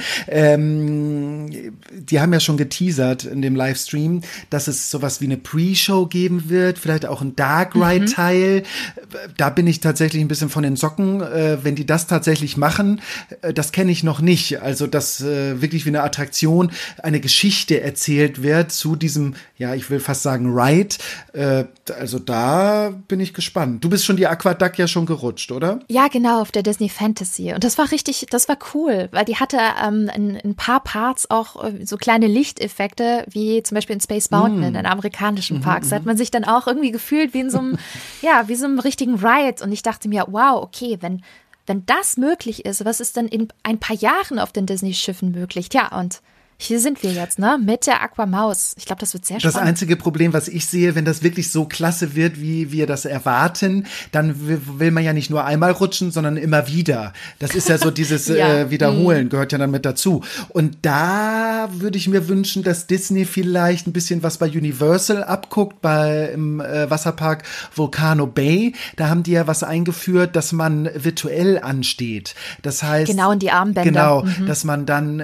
B: Die haben ja schon geteasert in dem Livestream, dass es sowas wie eine Pre-Show geben wird, vielleicht auch ein Dark Ride-Teil. Da bin ich tatsächlich ein bisschen von den Socken. Wenn die das tatsächlich machen, das kenne ich noch nicht. Also, dass wirklich wie eine Attraktion eine Geschichte erzählt wird zu diesem, ja, ich will fast sagen Ride. Also da bin ich gespannt. Du bist schon die Aquaduck ja schon gerutscht, oder?
A: Ja, genau, auf der Disney Fantasy. Und das war cool, weil die hatte in ein paar Parts auch so kleine Lichteffekte, wie zum Beispiel in Space Mountain, in amerikanischen Parks. Da hat man sich dann auch irgendwie gefühlt wie in so einem, wie so einem richtigen Ride. Und ich dachte mir, wow, okay, wenn das möglich ist, was ist denn in ein paar Jahren auf den Disney-Schiffen möglich? Tja, und hier sind wir jetzt, mit der Aquamaus. Ich glaube, das wird sehr spannend.
B: Das einzige Problem, was ich sehe, wenn das wirklich so klasse wird, wie wir das erwarten, dann will man ja nicht nur einmal rutschen, sondern immer wieder. Das ist ja so dieses Wiederholen, gehört ja dann mit dazu. Und da würde ich mir wünschen, dass Disney vielleicht ein bisschen was bei Universal abguckt, im Wasserpark Volcano Bay. Da haben die ja was eingeführt, dass man virtuell ansteht. Das heißt,
A: genau, in die Armbänder.
B: Genau, dass man dann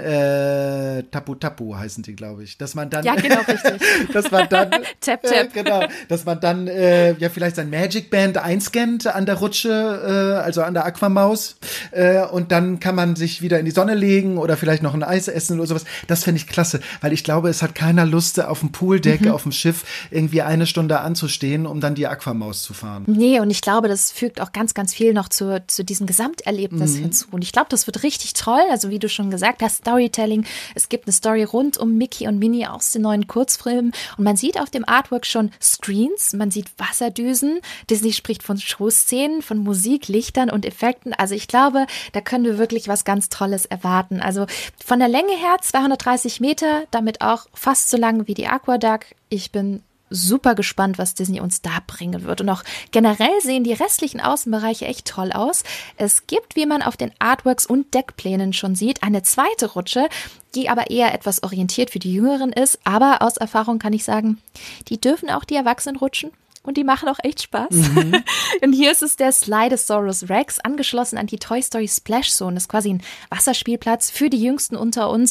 B: Tapu heißen die, glaube ich. Dass man dann,
A: ja, genau, richtig.
B: dass man dann,
A: Tap.
B: Genau, dass man dann vielleicht sein Magic Band einscannt an der Rutsche, also an der Aquamaus, und dann kann man sich wieder in die Sonne legen oder vielleicht noch ein Eis essen oder sowas. Das finde ich klasse, weil ich glaube, es hat keiner Lust, auf dem Pooldeck, auf dem Schiff irgendwie eine Stunde anzustehen, um dann die Aquamaus zu fahren.
A: Nee, und ich glaube, das fügt auch ganz, ganz viel noch zu diesem Gesamterlebnis hinzu. Und ich glaube, das wird richtig toll. Also wie du schon gesagt hast, Storytelling. Es gibt eine Story rund um Mickey und Minnie aus den neuen Kurzfilmen. Und man sieht auf dem Artwork schon Screens, man sieht Wasserdüsen. Disney spricht von Showszenen, von Musik, Lichtern und Effekten. Also ich glaube, da können wir wirklich was ganz Tolles erwarten. Also von der Länge her 230 Meter, damit auch fast so lang wie die Aquaduck. Ich bin super gespannt, was Disney uns da bringen wird. Und auch generell sehen die restlichen Außenbereiche echt toll aus. Es gibt, wie man auf den Artworks und Deckplänen schon sieht, eine zweite Rutsche, die aber eher etwas orientiert für die Jüngeren ist. Aber aus Erfahrung kann ich sagen, die dürfen auch die Erwachsenen rutschen. Und die machen auch echt Spaß. Und hier ist es der Slidosaurus Rex, angeschlossen an die Toy Story Splash Zone. Das ist quasi ein Wasserspielplatz für die Jüngsten unter uns.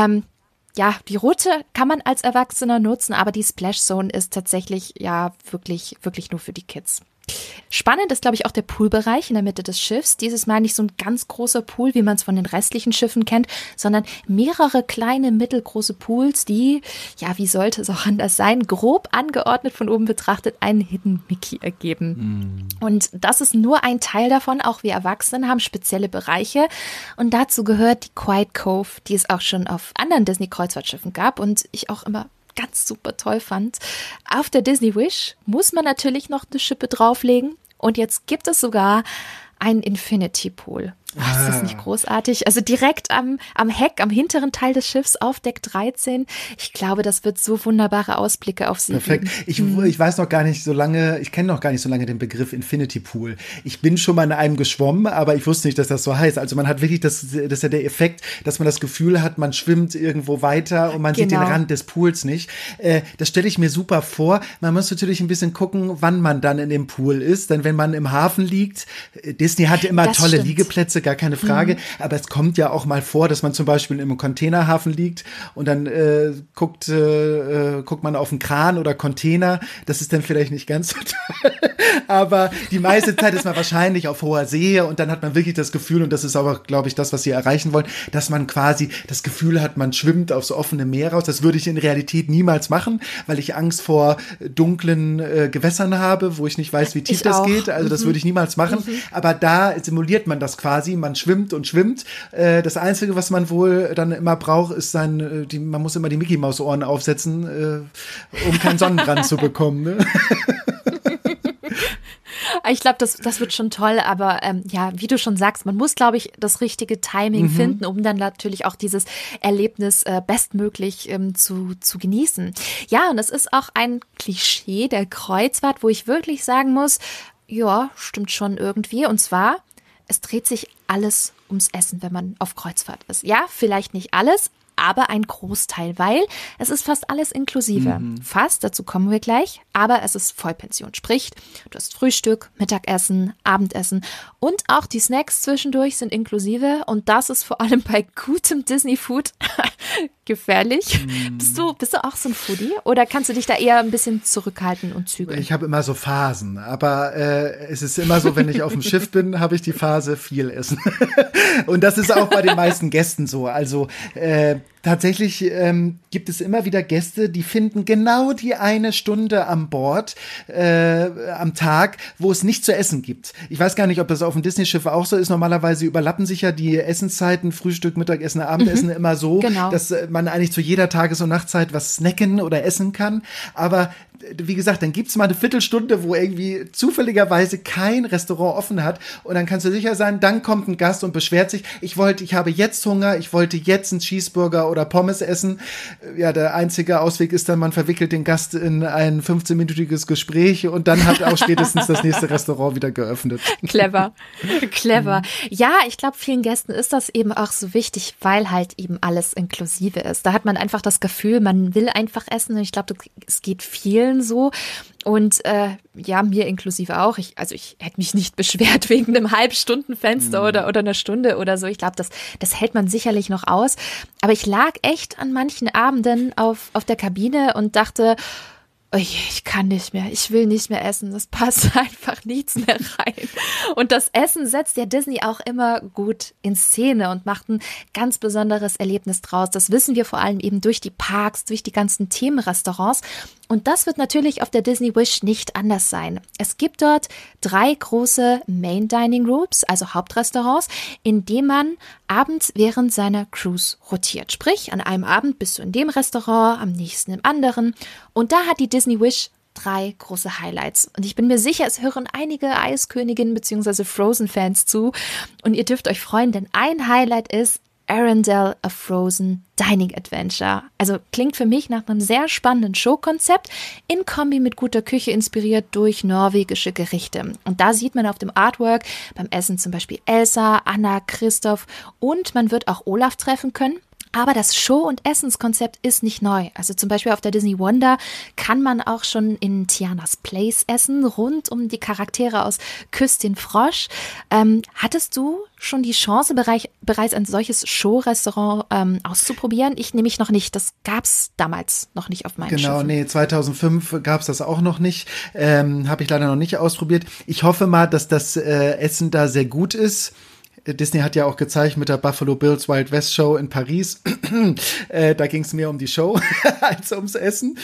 A: Die Rutsche kann man als Erwachsener nutzen, aber die Splash Zone ist tatsächlich wirklich, wirklich nur für die Kids. Spannend ist, glaube ich, auch der Poolbereich in der Mitte des Schiffs. Dieses Mal nicht so ein ganz großer Pool, wie man es von den restlichen Schiffen kennt, sondern mehrere kleine, mittelgroße Pools, die, wie sollte es auch anders sein, grob angeordnet von oben betrachtet einen Hidden Mickey ergeben. Und das ist nur ein Teil davon. Auch wir Erwachsenen haben spezielle Bereiche. Und dazu gehört die Quiet Cove, die es auch schon auf anderen Disney-Kreuzfahrtschiffen gab und ich auch immer ganz super toll fand. Auf der Disney Wish muss man natürlich noch eine Schippe drauflegen und jetzt gibt es sogar einen Infinity Pool. Oh, ist das nicht großartig? Also direkt am Heck, am hinteren Teil des Schiffs auf Deck 13. Ich glaube, das wird so wunderbare Ausblicke auf sie
B: Perfekt.
A: geben.
B: Ich weiß noch gar nicht so lange, ich kenne noch gar nicht so lange den Begriff Infinity Pool. Ich bin schon mal in einem geschwommen, aber ich wusste nicht, dass das so heißt. Also man hat wirklich, das ist ja der Effekt, dass man das Gefühl hat, man schwimmt irgendwo weiter und man sieht den Rand des Pools nicht. Das stelle ich mir super vor. Man muss natürlich ein bisschen gucken, wann man dann in dem Pool ist. Denn wenn man im Hafen liegt, Disney hatte immer tolle Liegeplätze, gar keine Frage. Aber es kommt ja auch mal vor, dass man zum Beispiel im Containerhafen liegt und dann guckt man auf einen Kran oder Container. Das ist dann vielleicht nicht ganz so toll. Aber die meiste Zeit ist man wahrscheinlich auf hoher See und dann hat man wirklich das Gefühl, und das ist aber, glaube ich, das, was sie erreichen wollen, dass man quasi das Gefühl hat, man schwimmt aufs offene Meer raus. Das würde ich in Realität niemals machen, weil ich Angst vor dunklen Gewässern habe, wo ich nicht weiß, wie tief das geht. Also das würde ich niemals machen. Aber da simuliert man das quasi. Man schwimmt und schwimmt. Das Einzige, was man wohl dann immer braucht, ist man muss immer die Mickey-Maus-Ohren aufsetzen, um keinen Sonnenbrand zu bekommen. Ne?
A: Ich glaube, das wird schon toll, aber ja, wie du schon sagst, man muss, glaube ich, das richtige Timing finden, um dann natürlich auch dieses Erlebnis bestmöglich zu genießen. Ja, und es ist auch ein Klischee der Kreuzfahrt, wo ich wirklich sagen muss, ja, stimmt schon irgendwie. Und zwar, es dreht sich alles ums Essen, wenn man auf Kreuzfahrt ist. Ja, vielleicht nicht alles, aber ein Großteil, weil es ist fast alles inklusive. Fast, dazu kommen wir gleich, aber es ist Vollpension. Sprich, du hast Frühstück, Mittagessen, Abendessen und auch die Snacks zwischendurch sind inklusive und das ist vor allem bei gutem Disney-Food gefährlich. Bist du auch so ein Foodie oder kannst du dich da eher ein bisschen zurückhalten und zügeln?
B: Ich habe immer so Phasen, aber es ist immer so, wenn ich auf dem Schiff bin, habe ich die Phase viel essen. Und das ist auch bei den meisten Gästen so. Also tatsächlich gibt es immer wieder Gäste, die finden genau die eine Stunde an Bord am Tag, wo es nichts zu essen gibt. Ich weiß gar nicht, ob das auf dem Disney-Schiff auch so ist. Normalerweise überlappen sich ja die Essenszeiten, Frühstück, Mittagessen, Abendessen immer so, dass man eigentlich zu jeder Tages- und Nachtzeit was snacken oder essen kann. Aber wie gesagt, dann gibt's mal eine Viertelstunde, wo irgendwie zufälligerweise kein Restaurant offen hat und dann kannst du sicher sein, dann kommt ein Gast und beschwert sich, ich habe jetzt Hunger, ich wollte jetzt einen Cheeseburger oder Pommes essen. Ja, der einzige Ausweg ist dann, man verwickelt den Gast in ein 15-minütiges Gespräch und dann hat auch spätestens das nächste Restaurant wieder geöffnet.
A: Clever. Ja, ich glaube, vielen Gästen ist das eben auch so wichtig, weil halt eben alles inklusive ist. Da hat man einfach das Gefühl, man will einfach essen und ich glaube, es geht vielen so und ja, mir inklusive auch. Ich hätte mich nicht beschwert wegen einem Halbstundenfenster oder einer Stunde oder so. Ich glaube, das hält man sicherlich noch aus. Aber ich lag echt an manchen Abenden auf der Kabine und dachte, oh je, ich kann nicht mehr, ich will nicht mehr essen, das passt einfach nichts mehr rein. Und das Essen setzt ja Disney auch immer gut in Szene und macht ein ganz besonderes Erlebnis draus. Das wissen wir vor allem eben durch die Parks, durch die ganzen Themenrestaurants. Und das wird natürlich auf der Disney Wish nicht anders sein. Es gibt dort 3 große Main Dining Rooms, also Hauptrestaurants, in denen man abends während seiner Cruise rotiert. Sprich, an einem Abend bist du in dem Restaurant, am nächsten im anderen. Und da hat die Disney Wish 3 große Highlights. Und ich bin mir sicher, es hören einige Eisköniginnen bzw. Frozen-Fans zu. Und ihr dürft euch freuen, denn ein Highlight ist Arendelle, a Frozen Dining Adventure. Also klingt für mich nach einem sehr spannenden Showkonzept in Kombi mit guter Küche inspiriert durch norwegische Gerichte. Und da sieht man auf dem Artwork beim Essen zum Beispiel Elsa, Anna, Christoph und man wird auch Olaf treffen können. Aber das Show- und Essenskonzept ist nicht neu. Also zum Beispiel auf der Disney Wonder kann man auch schon in Tianas Place essen, rund um die Charaktere aus Küss den Frosch. Hattest du schon die Chance, bereits ein solches Show-Restaurant auszuprobieren? Ich nämlich noch nicht. Das gab's damals noch nicht auf meinem Schiff.
B: Genau, nee, 2005 gab's das auch noch nicht. Habe ich leider noch nicht ausprobiert. Ich hoffe mal, dass das Essen da sehr gut ist. Disney hat ja auch gezeigt mit der Buffalo Bills Wild West Show in Paris. Da ging es mehr um die Show als ums Essen.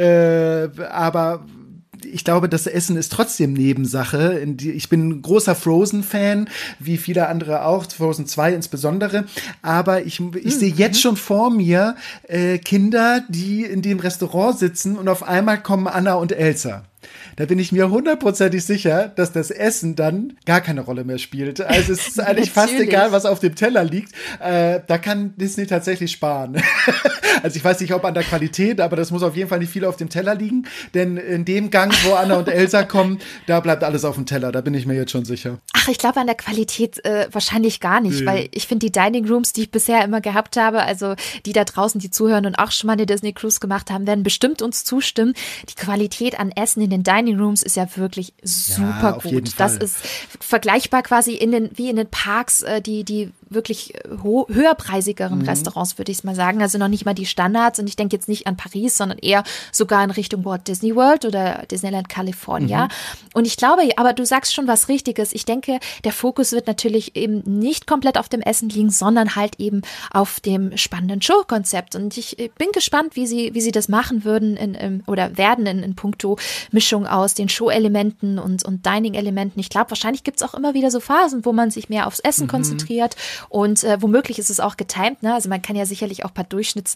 B: Aber ich glaube, das Essen ist trotzdem Nebensache. Ich bin ein großer Frozen-Fan, wie viele andere auch, Frozen 2 insbesondere. Aber ich sehe jetzt schon vor mir Kinder, die in dem Restaurant sitzen und auf einmal kommen Anna und Elsa. Da bin ich mir 100% sicher, dass das Essen dann gar keine Rolle mehr spielt. Also es ist eigentlich fast egal, was auf dem Teller liegt. Da kann Disney tatsächlich sparen. Also ich weiß nicht, ob an der Qualität, aber das muss auf jeden Fall nicht viel auf dem Teller liegen. Denn in dem Gang, wo Anna und Elsa kommen, da bleibt alles auf dem Teller. Da bin ich mir jetzt schon sicher.
A: Ach, ich glaube an der Qualität wahrscheinlich gar nicht, weil ich finde die Dining Rooms, die ich bisher immer gehabt habe, also die da draußen, die zuhören und auch schon mal eine Disney Cruise gemacht haben, werden bestimmt uns zustimmen. Die Qualität an Essen in den Dining Rooms ist ja wirklich super
B: auf jeden
A: gut.
B: Fall.
A: Das ist vergleichbar quasi wie in den Parks, die wirklich höherpreisigeren Restaurants, würde ich mal sagen. Also noch nicht mal die Standards. Und ich denke jetzt nicht an Paris, sondern eher sogar in Richtung Walt Disney World oder Disneyland California. Und ich glaube, aber du sagst schon was Richtiges. Ich denke, der Fokus wird natürlich eben nicht komplett auf dem Essen liegen, sondern halt eben auf dem spannenden Showkonzept. Und ich bin gespannt, wie sie das machen würden werden in puncto Mischung aus den Show-Elementen und Dining-Elementen. Ich glaube, wahrscheinlich gibt es auch immer wieder so Phasen, wo man sich mehr aufs Essen konzentriert. Und womöglich ist es auch getimed, ne? Also man kann ja sicherlich auch ein paar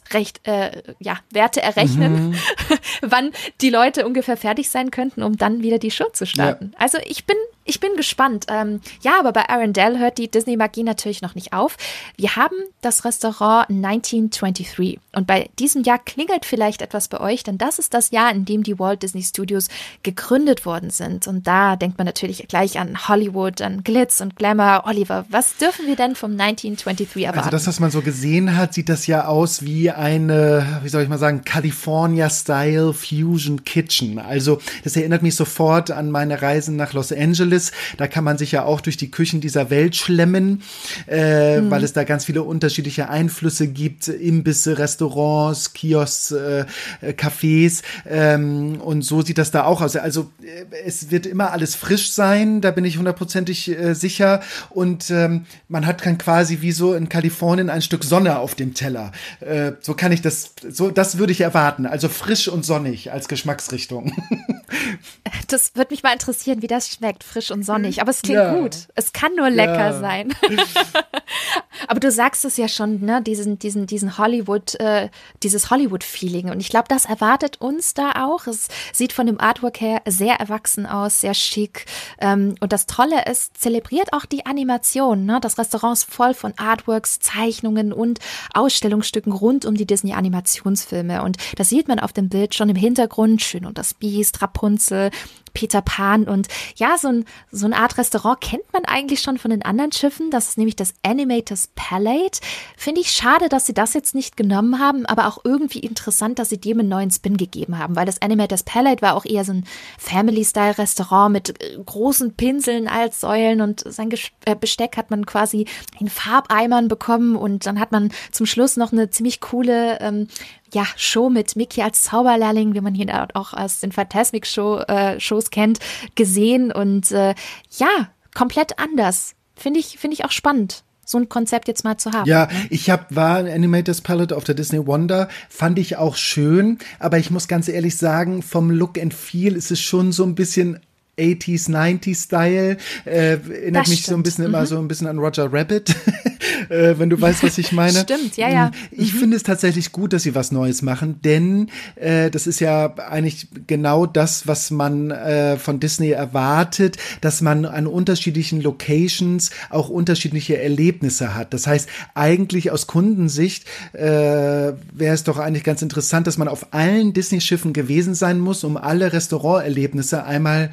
A: Werte errechnen, wann die Leute ungefähr fertig sein könnten, um dann wieder die Show zu starten. Ja. Also ich bin gespannt. Aber bei Arendelle hört die Disney-Magie natürlich noch nicht auf. Wir haben das Restaurant 1923 und bei diesem Jahr klingelt vielleicht etwas bei euch, denn das ist das Jahr, in dem die Walt Disney Studios gegründet worden sind. Und da denkt man natürlich gleich an Hollywood, an Glitz und Glamour. Oliver, was dürfen wir denn vom 1923 erwarten?
B: Also das, was man so gesehen hat, sieht das ja aus wie eine, wie soll ich mal sagen, California-Style Fusion Kitchen. Also das erinnert mich sofort an meine Reisen nach Los Angeles. Da kann man sich ja auch durch die Küchen dieser Welt schlemmen, weil es da ganz viele unterschiedliche Einflüsse gibt. Imbisse, Restaurants, Kiosks, Cafés. Und so sieht das da auch aus. Also es wird immer alles frisch sein, da bin ich hundertprozentig sicher. Und man hat dann quasi wie so in Kalifornien ein Stück Sonne auf dem Teller. Das würde ich erwarten. Also frisch und sonnig als Geschmacksrichtung.
A: Das würde mich mal interessieren, wie das schmeckt, frisch und sonnig. Aber es klingt gut. Es kann nur lecker sein. Aber du sagst es ja schon, ne? Diesen Hollywood, dieses Hollywood-Feeling. Und ich glaube, das erwartet uns da auch. Es sieht von dem Artwork her sehr erwachsen aus, sehr schick. Und das Tolle ist, zelebriert auch die Animation. Ne? Das Restaurant ist voll von Artworks, Zeichnungen und Ausstellungsstücken rund um die Disney-Animationsfilme. Und das sieht man auf dem Bild schon im Hintergrund. Schön und das Biest, Rapunzel, Peter Pan und ja, so eine Art Restaurant kennt man eigentlich schon von den anderen Schiffen. Das ist nämlich das Animators Palette. Finde ich schade, dass sie das jetzt nicht genommen haben, aber auch irgendwie interessant, dass sie dem einen neuen Spin gegeben haben, weil das Animators Palette war auch eher so ein Family-Style-Restaurant mit großen Pinseln als Säulen und sein Besteck hat man quasi in Farbeimern bekommen und dann hat man zum Schluss noch eine ziemlich coole Show mit Mickey als Zauberlehrling, wie man hier auch aus den Fantasmic Shows kennt, gesehen und komplett anders. Finde ich auch spannend, so ein Konzept jetzt mal zu haben.
B: Ja, war Animators Palette auf der Disney Wonder, fand ich auch schön, aber ich muss ganz ehrlich sagen, vom Look and Feel ist es schon so ein bisschen 80s, 90s Style, erinnert mich so ein bisschen immer so ein bisschen an Roger Rabbit, wenn du weißt, was ich meine.
A: Stimmt, ja.
B: Ich finde es tatsächlich gut, dass sie was Neues machen, denn das ist ja eigentlich genau das, was man von Disney erwartet, dass man an unterschiedlichen Locations auch unterschiedliche Erlebnisse hat. Das heißt, eigentlich aus Kundensicht wäre es doch eigentlich ganz interessant, dass man auf allen Disney-Schiffen gewesen sein muss, um alle Restauranterlebnisse einmal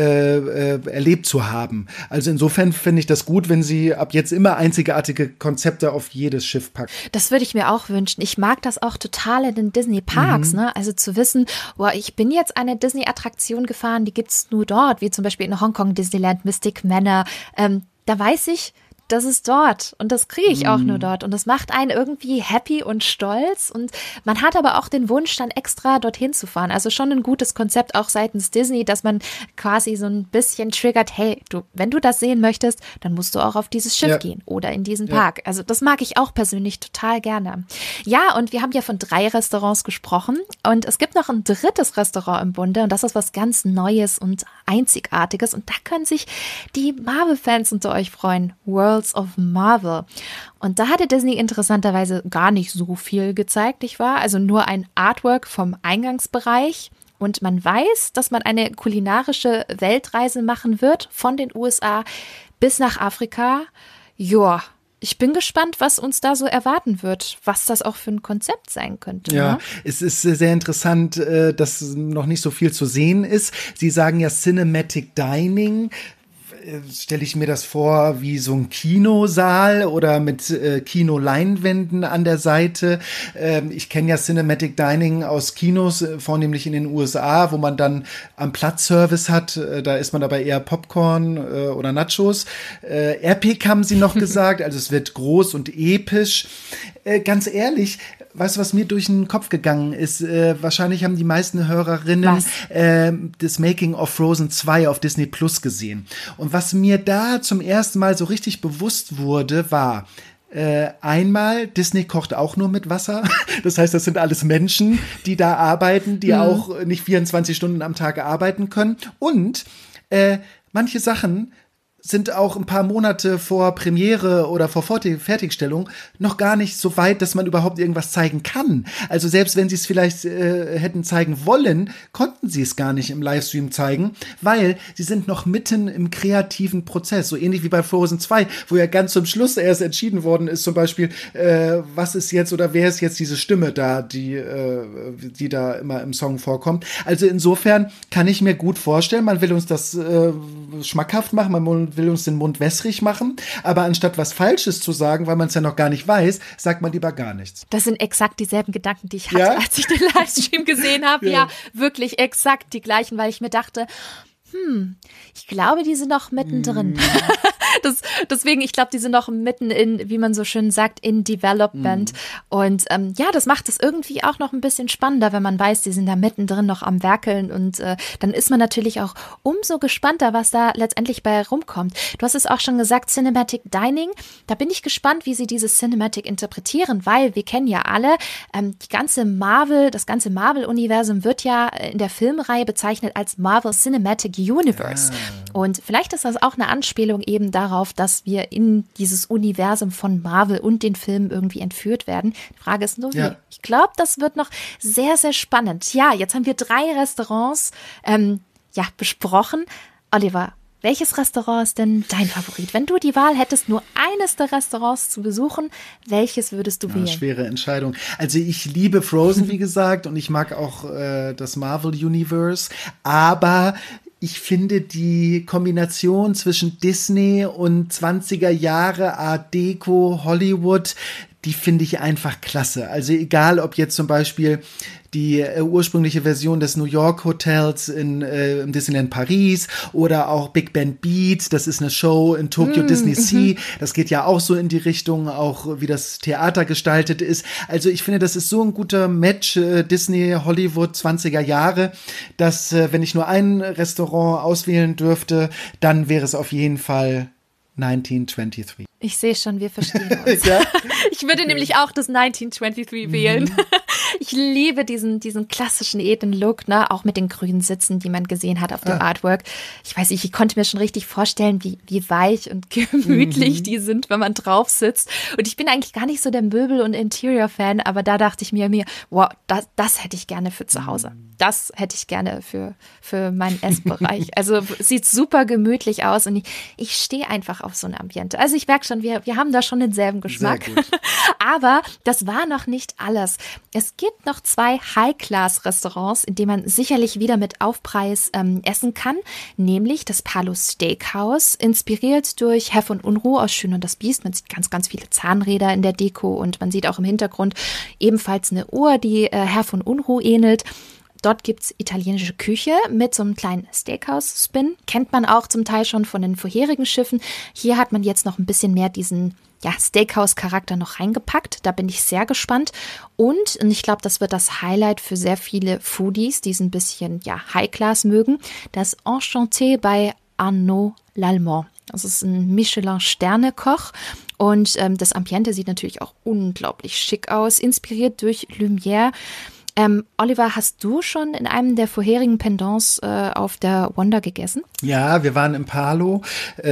B: erlebt zu haben. Also insofern finde ich das gut, wenn sie ab jetzt immer einzigartige Konzepte auf jedes Schiff packen.
A: Das würde ich mir auch wünschen. Ich mag das auch total in den Disney-Parks, ne? Also zu wissen, ich bin jetzt eine Disney-Attraktion gefahren, die gibt's nur dort, wie zum Beispiel in Hongkong Disneyland Mystic Manor. Da weiß ich, das ist dort und das kriege ich auch nur dort und das macht einen irgendwie happy und stolz und man hat aber auch den Wunsch, dann extra dorthin zu fahren. Also schon ein gutes Konzept auch seitens Disney, dass man quasi so ein bisschen triggert, hey, wenn du das sehen möchtest, dann musst du auch auf dieses Schiff gehen oder in diesen Park. Also das mag ich auch persönlich total gerne. Ja, und wir haben ja von 3 Restaurants gesprochen und es gibt noch ein 3. Restaurant im Bunde und das ist was ganz Neues und Einzigartiges und da können sich die Marvel-Fans unter euch freuen. Worlds of Marvel. Und da hatte Disney interessanterweise gar nicht so viel gezeigt, nicht wahr? Also nur ein Artwork vom Eingangsbereich. Und man weiß, dass man eine kulinarische Weltreise machen wird von den USA bis nach Afrika. Ja, ich bin gespannt, was uns da so erwarten wird, was das auch für ein Konzept sein könnte.
B: Ja,
A: ne?
B: Es ist sehr interessant, dass noch nicht so viel zu sehen ist. Sie sagen ja Cinematic Dining. stelle ich mir das vor wie so ein Kinosaal oder mit Kinoleinwänden an der Seite. Ich kenne ja Cinematic Dining aus Kinos, vornehmlich in den USA, wo man dann am Platzservice hat. Da isst man dabei eher Popcorn oder Nachos. Epic haben sie noch gesagt, also es wird groß und episch. Ganz ehrlich, weißt du, was mir durch den Kopf gegangen ist? Wahrscheinlich haben die meisten Hörerinnen das Making of Frozen 2 auf Disney Plus gesehen. Und was mir da zum ersten Mal so richtig bewusst wurde, war, einmal, Disney kocht auch nur mit Wasser. Das heißt, das sind alles Menschen, die da arbeiten, die auch nicht 24 Stunden am Tag arbeiten können. Und manche Sachen sind auch ein paar Monate vor Premiere oder vor Fertigstellung noch gar nicht so weit, dass man überhaupt irgendwas zeigen kann. Also selbst wenn sie es vielleicht hätten zeigen wollen, konnten sie es gar nicht im Livestream zeigen, weil sie sind noch mitten im kreativen Prozess. So ähnlich wie bei Frozen 2, wo ja ganz zum Schluss erst entschieden worden ist, zum Beispiel, was ist jetzt oder wer ist jetzt diese Stimme da, die da immer im Song vorkommt. Also insofern kann ich mir gut vorstellen, man will uns das schmackhaft machen, man will uns den Mund wässrig machen, aber anstatt was Falsches zu sagen, weil man es ja noch gar nicht weiß, sagt man lieber gar nichts.
A: Das sind exakt dieselben Gedanken, die ich hatte, als ich den Livestream gesehen habe. Ja, wirklich exakt die gleichen, weil ich mir dachte, ich glaube, die sind noch mittendrin. Deswegen, ich glaube, die sind noch mitten in, wie man so schön sagt, in Development. Und das macht es irgendwie auch noch ein bisschen spannender, wenn man weiß, die sind da mittendrin noch am Werkeln. Und dann ist man natürlich auch umso gespannter, was da letztendlich bei rumkommt. Du hast es auch schon gesagt, Cinematic Dining. Da bin ich gespannt, wie sie dieses Cinematic interpretieren, weil wir kennen ja alle, das ganze Marvel-Universum wird ja in der Filmreihe bezeichnet als Marvel Cinematic Universe. Und vielleicht ist das auch eine Anspielung eben darauf, dass wir in dieses Universum von Marvel und den Filmen irgendwie entführt werden. Die Frage ist nur, wie. Ja. Ich glaube, das wird noch sehr, sehr spannend. Ja, jetzt haben wir 3 Restaurants besprochen. Oliver, welches Restaurant ist denn dein Favorit? Wenn du die Wahl hättest, nur eines der Restaurants zu besuchen, welches würdest du wählen?
B: Schwere Entscheidung. Also ich liebe Frozen, wie gesagt, und ich mag auch das Marvel-Universe, aber ich finde die Kombination zwischen Disney und 20er Jahre Art Deco, Hollywood, die finde ich einfach klasse. Also egal, ob jetzt zum Beispiel die ursprüngliche Version des New York Hotels im Disneyland Paris oder auch Big Band Beat, das ist eine Show in Tokyo Disney Sea, das geht ja auch so in die Richtung, auch wie das Theater gestaltet ist. Also ich finde, das ist so ein guter Match, Disney, Hollywood, 20er Jahre, dass wenn ich nur ein Restaurant auswählen dürfte, dann wäre es auf jeden Fall 1923.
A: Ich sehe schon, wir verstehen uns. Ja? Ich würde nämlich auch das 1923 wählen. Ich liebe diesen klassischen edlen Look, ne, auch mit den grünen Sitzen, die man gesehen hat auf dem Artwork. Ich weiß nicht, ich konnte mir schon richtig vorstellen, wie weich und gemütlich die sind, wenn man drauf sitzt. Und ich bin eigentlich gar nicht so der Möbel- und Interior-Fan, aber da dachte ich mir, wow, das hätte ich gerne für zu Hause. Das hätte ich gerne für meinen Essbereich. Also sieht super gemütlich aus und ich stehe einfach auf so ein Ambiente. Also ich merke schon, wir haben da schon denselben Geschmack.
B: Sehr gut.
A: Aber das war noch nicht alles. Es gibt noch 2 High-Class-Restaurants, in denen man sicherlich wieder mit Aufpreis essen kann, nämlich das Palo Steakhouse, inspiriert durch Herr von Unruh aus Schön und das Biest. Man sieht ganz, ganz viele Zahnräder in der Deko und man sieht auch im Hintergrund ebenfalls eine Uhr, die Herr von Unruh ähnelt. Dort gibt's italienische Küche mit so einem kleinen Steakhouse-Spin. Kennt man auch zum Teil schon von den vorherigen Schiffen. Hier hat man jetzt noch ein bisschen mehr diesen Steakhouse-Charakter noch reingepackt. Da bin ich sehr gespannt. Und ich glaube, das wird das Highlight für sehr viele Foodies, die es ein bisschen High-Class mögen. Das Enchanté bei Arnaud Lallemand. Das ist ein Michelin-Sterne-Koch. Und das Ambiente sieht natürlich auch unglaublich schick aus, inspiriert durch Lumière. Oliver, hast du schon in einem der vorherigen Pendants auf der Wanda gegessen?
B: Ja, wir waren im Palo.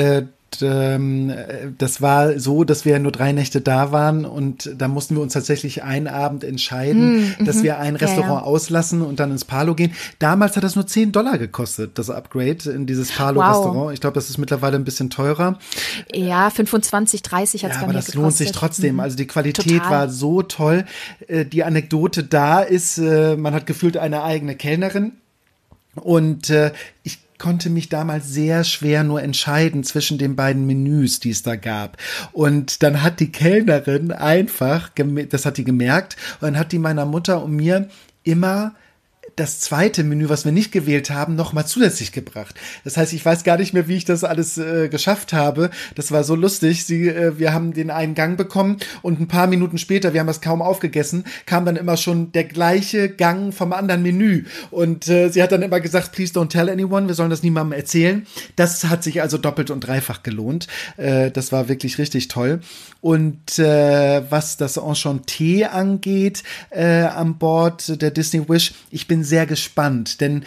B: Das war so, dass wir nur 3 Nächte da waren und da mussten wir uns tatsächlich einen Abend entscheiden, dass wir ein Restaurant auslassen und dann ins Palo gehen. Damals hat das nur $10 gekostet, das Upgrade in dieses Palo-Restaurant. Ich glaube, das ist mittlerweile ein bisschen teurer.
A: Ja, 25, 30 hat es bei mir gekostet. Aber das lohnt sich
B: trotzdem. Also die Qualität war so toll. Die Anekdote da ist, man hat gefühlt eine eigene Kellnerin und ich konnte mich damals sehr schwer nur entscheiden zwischen den beiden Menüs, die es da gab. Und dann hat die Kellnerin einfach, das hat die gemerkt, und dann hat die meiner Mutter und mir immer das zweite Menü, was wir nicht gewählt haben, noch mal zusätzlich gebracht. Das heißt, ich weiß gar nicht mehr, wie ich das alles geschafft habe. Das war so lustig. Wir haben den einen Gang bekommen und ein paar Minuten später, wir haben das kaum aufgegessen, kam dann immer schon der gleiche Gang vom anderen Menü. Und sie hat dann immer gesagt, please don't tell anyone, wir sollen das niemandem erzählen. Das hat sich also doppelt und dreifach gelohnt. Das war wirklich richtig toll. Und was das Enchanté angeht, an Bord der Disney Wish, ich bin sehr gespannt, denn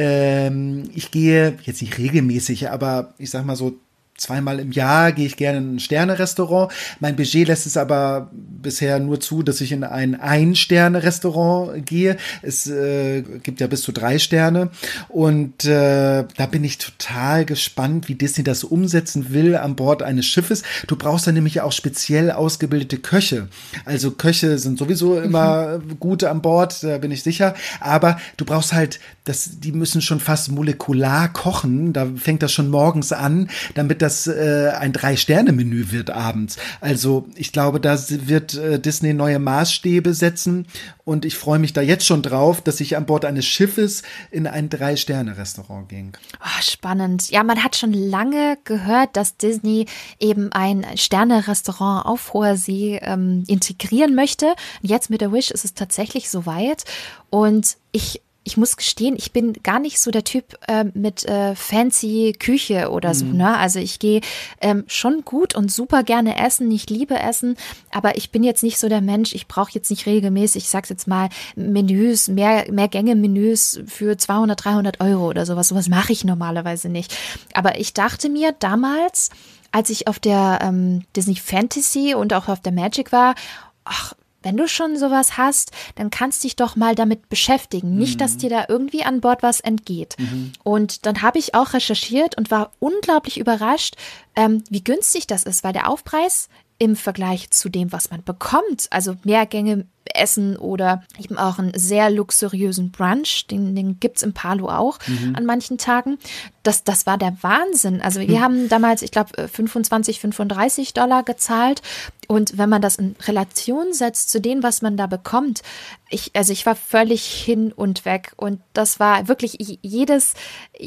B: ich gehe jetzt nicht regelmäßig, aber ich sag mal so 2-mal im Jahr gehe ich gerne in ein Sterne-Restaurant. Mein Budget lässt es aber bisher nur zu, dass ich in ein Ein-Sterne-Restaurant gehe. Es gibt ja bis zu 3 Sterne. Und da bin ich total gespannt, wie Disney das umsetzen will an Bord eines Schiffes. Du brauchst da nämlich auch speziell ausgebildete Köche. Also Köche sind sowieso immer gut an Bord, da bin ich sicher. Aber du brauchst halt, die müssen schon fast molekular kochen. Da fängt das schon morgens an, damit das ein 3-Sterne-Menü wird abends. Also ich glaube, da wird Disney neue Maßstäbe setzen und ich freue mich da jetzt schon drauf, dass ich an Bord eines Schiffes in ein 3-Sterne-Restaurant ging.
A: Oh, spannend. Ja, man hat schon lange gehört, dass Disney eben ein Sterne-Restaurant auf hoher See integrieren möchte. Und jetzt mit der Wish ist es tatsächlich soweit und ich muss gestehen, ich bin gar nicht so der Typ mit fancy Küche oder so, ne? Also ich gehe schon gut und super gerne essen. Ich liebe Essen, aber ich bin jetzt nicht so der Mensch, ich brauche jetzt nicht regelmäßig, ich sag's jetzt mal, Menüs, mehr Gänge-Menüs für 200, 300 Euro oder sowas. Sowas mache ich normalerweise nicht. Aber ich dachte mir damals, als ich auf der Disney Fantasy und auch auf der Magic war, ach, wenn du schon sowas hast, dann kannst dich doch mal damit beschäftigen. Nicht, dass dir da irgendwie an Bord was entgeht. Und dann habe ich auch recherchiert und war unglaublich überrascht, wie günstig das ist, weil der Aufpreis im Vergleich zu dem, was man bekommt, also Mehrgänge Essen oder eben auch einen sehr luxuriösen Brunch, den gibt's im Palo auch an manchen Tagen. Das war der Wahnsinn. Also wir haben damals, ich glaube, 25, $35 gezahlt. Und wenn man das in Relation setzt zu dem, was man da bekommt, ich war völlig hin und weg. Und das war wirklich jedes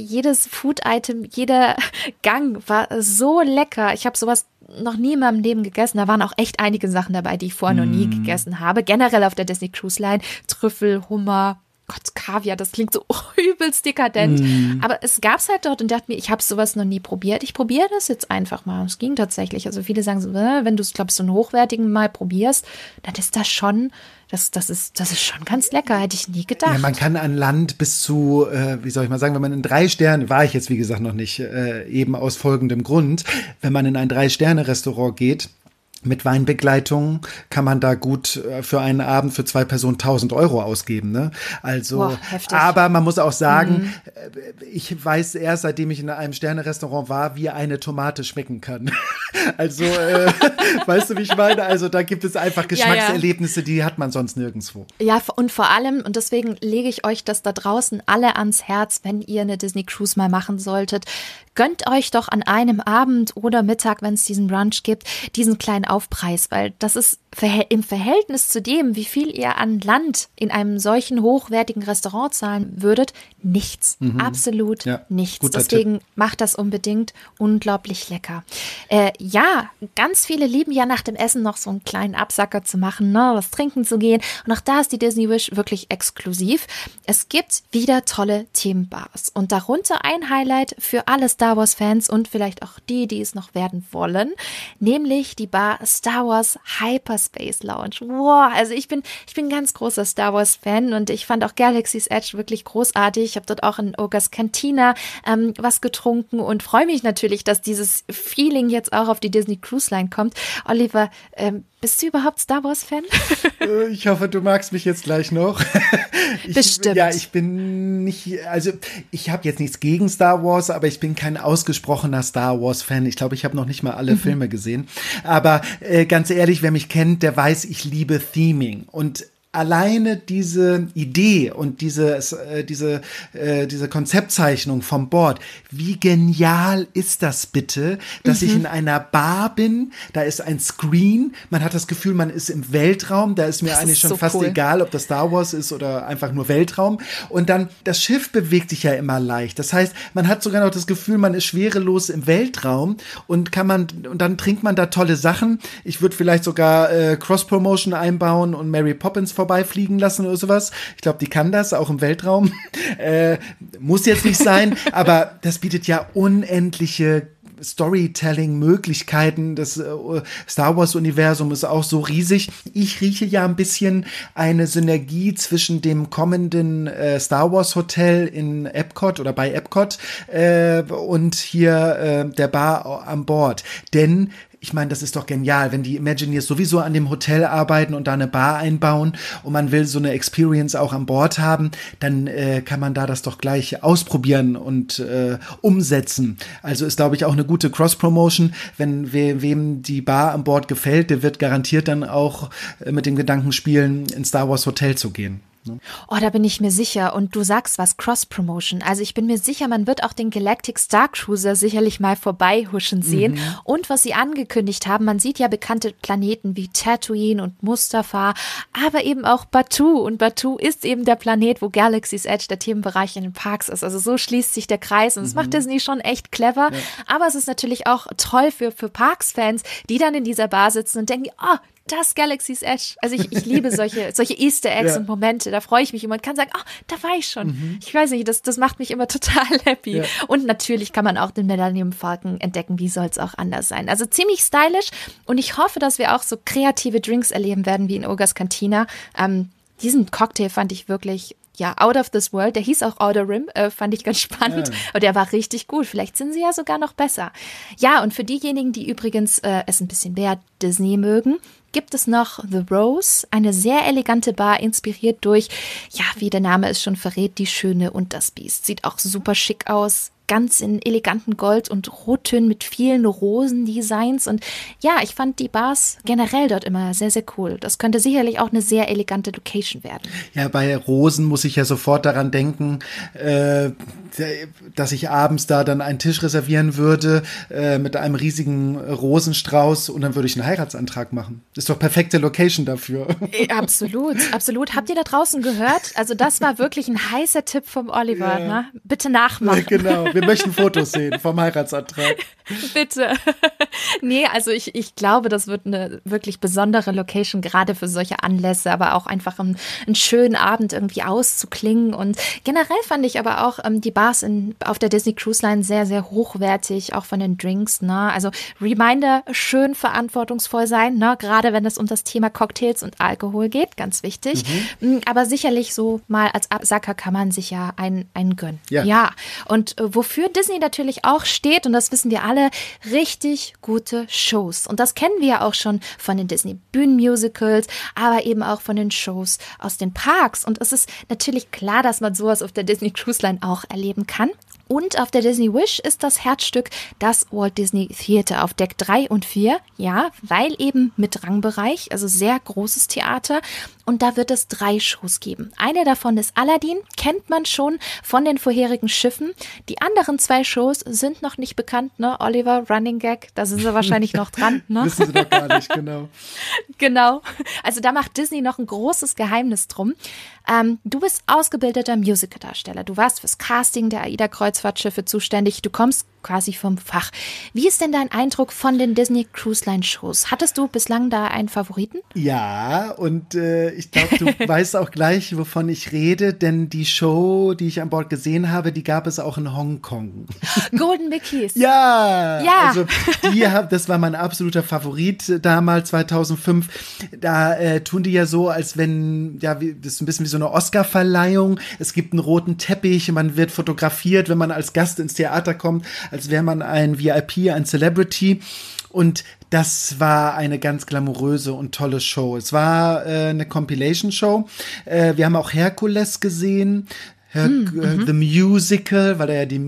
A: Food-Item, jeder Gang war so lecker. Ich habe sowas noch nie in meinem Leben gegessen. Da waren auch echt einige Sachen dabei, die ich vorher noch nie gegessen habe. Generell auf der Disney Cruise Line. Trüffel, Hummer, Gott, Kaviar, das klingt so übelst dekadent. Aber es gab's halt dort und dachte mir, ich habe sowas noch nie probiert. Ich probiere das jetzt einfach mal. Es ging tatsächlich. Also viele sagen so, wenn du es, glaube ich, so einen hochwertigen mal probierst, dann ist das schon, das ist schon ganz lecker. Hätte ich nie gedacht.
B: Ja, man kann an Land bis zu, wie soll ich mal sagen, wenn man in 3 Sterne, war ich jetzt wie gesagt noch nicht, eben aus folgendem Grund, wenn man in ein 3-Sterne-Restaurant geht, mit Weinbegleitung kann man da gut für einen Abend für 2 Personen 1.000 Euro ausgeben, ne? Also,
A: boah, heftig.
B: Aber man muss auch sagen, ich weiß erst, seitdem ich in einem Sterne-Restaurant war, wie eine Tomate schmecken kann. Also, weißt du, wie ich meine? Also, da gibt es einfach Geschmackserlebnisse, die hat man sonst nirgendwo.
A: Ja, und vor allem, und deswegen lege ich euch das da draußen alle ans Herz, wenn ihr eine Disney Cruise mal machen solltet, gönnt euch doch an einem Abend oder Mittag, wenn es diesen Brunch gibt, diesen kleinen Aufpreis, weil das ist im Verhältnis zu dem, wie viel ihr an Land in einem solchen hochwertigen Restaurant zahlen würdet, nichts. Absolut nichts. Deswegen macht das unbedingt, unglaublich lecker. Ja, ganz viele lieben ja nach dem Essen noch so einen kleinen Absacker zu machen, ne, was trinken zu gehen. Und auch da ist die Disney Wish wirklich exklusiv. Es gibt wieder tolle Themenbars und darunter ein Highlight für alle Star Wars Fans und vielleicht auch die es noch werden wollen, nämlich die Bar Star Wars Hyperspace Lounge. Wow, also ich bin ein ganz großer Star Wars Fan und ich fand auch Galaxy's Edge wirklich großartig. Ich habe dort auch in Ogres Cantina was getrunken und freue mich natürlich, dass dieses Feeling jetzt auch auf die Disney Cruise Line kommt. Oliver, bist du überhaupt Star Wars Fan?
B: Ich hoffe, du magst mich jetzt gleich noch.
A: Bestimmt.
B: Ja, ich bin nicht, also ich habe jetzt nichts gegen Star Wars, aber ich bin kein ausgesprochener Star Wars Fan. Ich glaube, ich habe noch nicht mal alle Filme gesehen. Aber ganz ehrlich, wer mich kennt, der weiß, ich liebe Theming. Und alleine diese Idee und diese Konzeptzeichnung vom Board, wie genial ist das bitte, dass ich in einer Bar bin, da ist ein Screen, man hat das Gefühl, man ist im Weltraum, da ist mir
A: das
B: eigentlich
A: ist
B: schon
A: so
B: fast
A: cool.
B: egal, ob das Star Wars ist oder einfach nur Weltraum. Und dann, das Schiff bewegt sich ja immer leicht. Das heißt, man hat sogar noch das Gefühl, man ist schwerelos im Weltraum und dann trinkt man da tolle Sachen. Ich würde vielleicht sogar Cross-Promotion einbauen und Mary Poppins vorbeifliegen lassen oder sowas. Ich glaube, die kann das, auch im Weltraum. Muss jetzt nicht sein, aber das bietet ja unendliche Storytelling-Möglichkeiten. Das Star Wars-Universum ist auch so riesig. Ich rieche ja ein bisschen eine Synergie zwischen dem kommenden Star Wars-Hotel in Epcot oder bei Epcot und hier der Bar an Bord. Denn ich meine, das ist doch genial, wenn die Imagineers sowieso an dem Hotel arbeiten und da eine Bar einbauen und man will so eine Experience auch an Bord haben, dann kann man da das doch gleich ausprobieren und umsetzen. Also ist, glaube ich, auch eine gute Cross-Promotion. Wem die Bar an Bord gefällt, der wird garantiert dann auch mit dem Gedanken spielen, ins Star Wars Hotel zu gehen.
A: Oh, da bin ich mir sicher. Und du sagst was, Cross-Promotion. Also ich bin mir sicher, man wird auch den Galactic Star Cruiser sicherlich mal vorbeihuschen sehen. Und was sie angekündigt haben, man sieht ja bekannte Planeten wie Tatooine und Mustafar, aber eben auch Batuu. Und Batuu ist eben der Planet, wo Galaxy's Edge, der Themenbereich in den Parks ist. Also so schließt sich der Kreis. Und das macht Disney schon echt clever. Ja. Aber es ist natürlich auch toll für Parks-Fans, die dann in dieser Bar sitzen und denken, oh, das Galaxy's Edge. Also ich liebe solche Easter Eggs und Momente. Da freue ich mich immer und kann sagen, oh, da war ich schon. Ich weiß nicht, das macht mich immer total happy. Ja. Und natürlich kann man auch den Millennium Falcon entdecken. Wie soll es auch anders sein? Also ziemlich stylisch. Und ich hoffe, dass wir auch so kreative Drinks erleben werden wie in Ogres Cantina. Diesen Cocktail fand ich wirklich out of this world. Der hieß auch Outer Rim, fand ich ganz spannend. Und der war richtig gut. Vielleicht sind sie ja sogar noch besser. Ja, und für diejenigen, die übrigens es ein bisschen mehr Disney mögen, gibt es noch The Rose, eine sehr elegante Bar, inspiriert durch, wie der Name es schon verrät, die Schöne und das Biest. Sieht auch super schick aus. Ganz in eleganten Gold- und Rottönen mit vielen Rosendesigns. Und ja, ich fand die Bars generell dort immer sehr, sehr cool. Das könnte sicherlich auch eine sehr elegante Location werden.
B: Ja, bei Rosen muss ich ja sofort daran denken, dass ich abends da dann einen Tisch reservieren würde mit einem riesigen Rosenstrauß und dann würde ich einen Heiratsantrag machen. Ist doch perfekte Location dafür.
A: Absolut, absolut. Habt ihr da draußen gehört? Also das war wirklich ein heißer Tipp vom Oliver. Ne? Bitte nachmachen.
B: Genau. Wir möchten Fotos sehen vom Heiratsantrag.
A: Bitte. Nee, also ich glaube, das wird eine wirklich besondere Location, gerade für solche Anlässe, aber auch einfach einen schönen Abend irgendwie auszuklingen. Und generell fand ich aber auch die Bars auf der Disney Cruise Line sehr, sehr hochwertig, auch von den Drinks. Ne? Also Reminder, schön verantwortungsvoll sein, ne? Gerade wenn es um das Thema Cocktails und Alkohol geht, ganz wichtig. Aber sicherlich so mal als Absacker kann man sich ja einen gönnen. Ja. Und wofür Disney natürlich auch steht, und das wissen wir alle, richtig gute Shows. Und das kennen wir ja auch schon von den Disney-Bühnenmusicals, aber eben auch von den Shows aus den Parks. Und es ist natürlich klar, dass man sowas auf der Disney Cruise Line auch erleben kann. Und auf der Disney Wish ist das Herzstück das Walt Disney Theater auf Deck 3 und 4. Ja, weil eben mit Rangbereich, also sehr großes Theater. Und da wird es 3 Shows geben. Eine davon ist Aladdin, kennt man schon von den vorherigen Schiffen. Die anderen 2 Shows sind noch nicht bekannt, ne? Oliver, Running Gag, da sind sie wahrscheinlich noch dran, ne?
B: Wissen sie doch gar nicht, genau.
A: Genau. Also da macht Disney noch ein großes Geheimnis drum. Du bist ausgebildeter Musical-Darsteller. Du warst fürs Casting der AIDA-Kreuzfahrtschiffe zuständig. Du kommst quasi vom Fach. Wie ist denn dein Eindruck von den Disney Cruise Line Shows? Hattest du bislang da einen Favoriten?
B: Ja, und ich glaube, du weißt auch gleich, wovon ich rede, denn die Show, die ich an Bord gesehen habe, die gab es auch in Hongkong.
A: Golden Mickeys.
B: Ja, also das war mein absoluter Favorit damals, 2005. Da tun die ja so, als wenn, das ist ein bisschen wie so eine Oscar-Verleihung. Es gibt einen roten Teppich, man wird fotografiert, wenn man als Gast ins Theater kommt, als wäre man ein VIP, ein Celebrity. Und das war eine ganz glamouröse und tolle Show. Es war eine Compilation-Show. Wir haben auch Hercules gesehen. The Musical, weil da ja die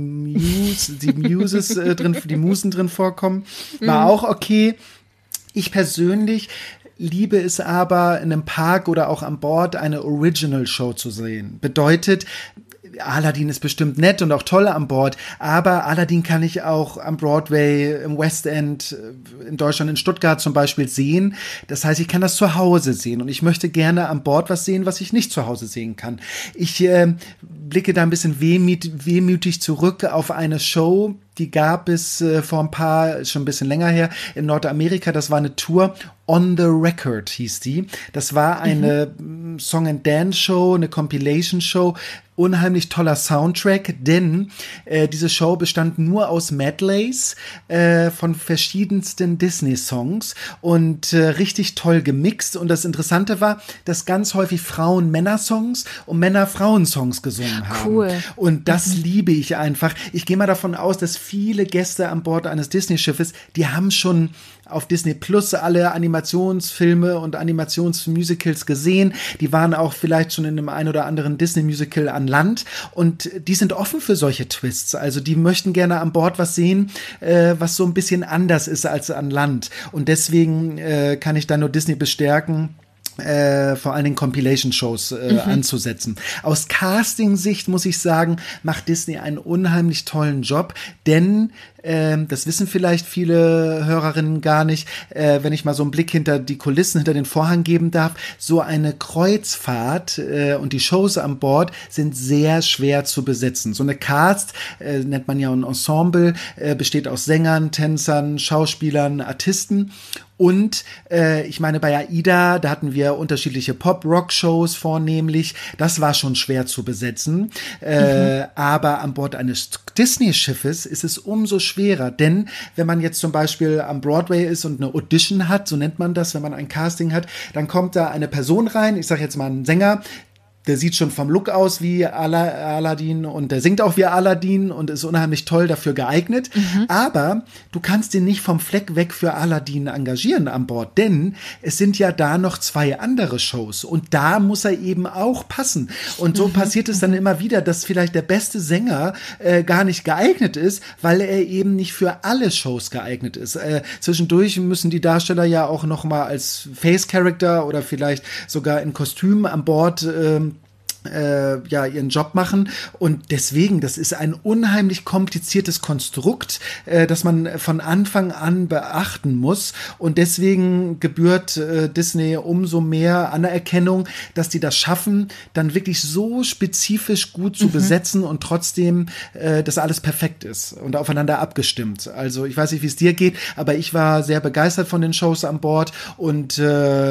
B: Muses drin, die Musen drin vorkommen. War auch okay. Ich persönlich liebe es aber, in einem Park oder auch an Bord eine Original Show zu sehen. Bedeutet, Aladdin ist bestimmt nett und auch toll an Bord, aber Aladdin kann ich auch am Broadway, im West End, in Deutschland, in Stuttgart zum Beispiel sehen. Das heißt, ich kann das zu Hause sehen und ich möchte gerne an Bord was sehen, was ich nicht zu Hause sehen kann. Ich blicke da ein bisschen wehmütig zurück auf eine Show, die gab es vor schon ein bisschen länger her, in Nordamerika. Das war eine Tour, On the Record hieß die. Das war eine Song-and-Dance-Show, eine Compilation-Show. Unheimlich toller Soundtrack, denn diese Show bestand nur aus Medleys von verschiedensten Disney-Songs und richtig toll gemixt. Und das Interessante war, dass ganz häufig Frauen Männer-Songs und Männer Frauen-Songs gesungen haben.
A: Cool.
B: Und das liebe ich einfach. Ich gehe mal davon aus, dass viele Gäste an Bord eines Disney-Schiffes, die haben schon auf Disney Plus alle Animationsfilme und Animationsmusicals gesehen. Die waren auch vielleicht schon in einem ein oder anderen Disney-Musical an Land und die sind offen für solche Twists. Also die möchten gerne an Bord was sehen, was so ein bisschen anders ist als an Land. Und deswegen kann ich da nur Disney bestärken, vor allen Dingen Compilation-Shows anzusetzen. Aus Casting-Sicht muss ich sagen, macht Disney einen unheimlich tollen Job, denn das wissen vielleicht viele Hörerinnen gar nicht, wenn ich mal so einen Blick hinter die Kulissen, hinter den Vorhang geben darf, so eine Kreuzfahrt und die Shows an Bord sind sehr schwer zu besetzen. So eine Cast, nennt man ja ein Ensemble, besteht aus Sängern, Tänzern, Schauspielern, Artisten. Und ich meine, bei AIDA, da hatten wir unterschiedliche Pop-Rock-Shows vornehmlich. Das war schon schwer zu besetzen. Aber an Bord eines Disney-Schiffes ist es umso schwerer. Denn wenn man jetzt zum Beispiel am Broadway ist und eine Audition hat, so nennt man das, wenn man ein Casting hat, dann kommt da eine Person rein, ich sage jetzt mal einen Sänger, der sieht schon vom Look aus wie Aladdin und der singt auch wie Aladdin und ist unheimlich toll dafür geeignet. Aber du kannst ihn nicht vom Fleck weg für Aladdin engagieren an Bord, denn es sind ja da noch 2 andere Shows und da muss er eben auch passen. Und so passiert es dann immer wieder, dass vielleicht der beste Sänger gar nicht geeignet ist, weil er eben nicht für alle Shows geeignet ist. Zwischendurch müssen die Darsteller ja auch noch mal als Face-Character oder vielleicht sogar in Kostüm an Bord ihren Job machen und deswegen, das ist ein unheimlich kompliziertes Konstrukt, das man von Anfang an beachten muss und deswegen gebührt Disney umso mehr Anerkennung, dass die das schaffen, dann wirklich so spezifisch gut zu besetzen und trotzdem, dass alles perfekt ist und aufeinander abgestimmt. Also ich weiß nicht, wie es dir geht, aber ich war sehr begeistert von den Shows an Bord und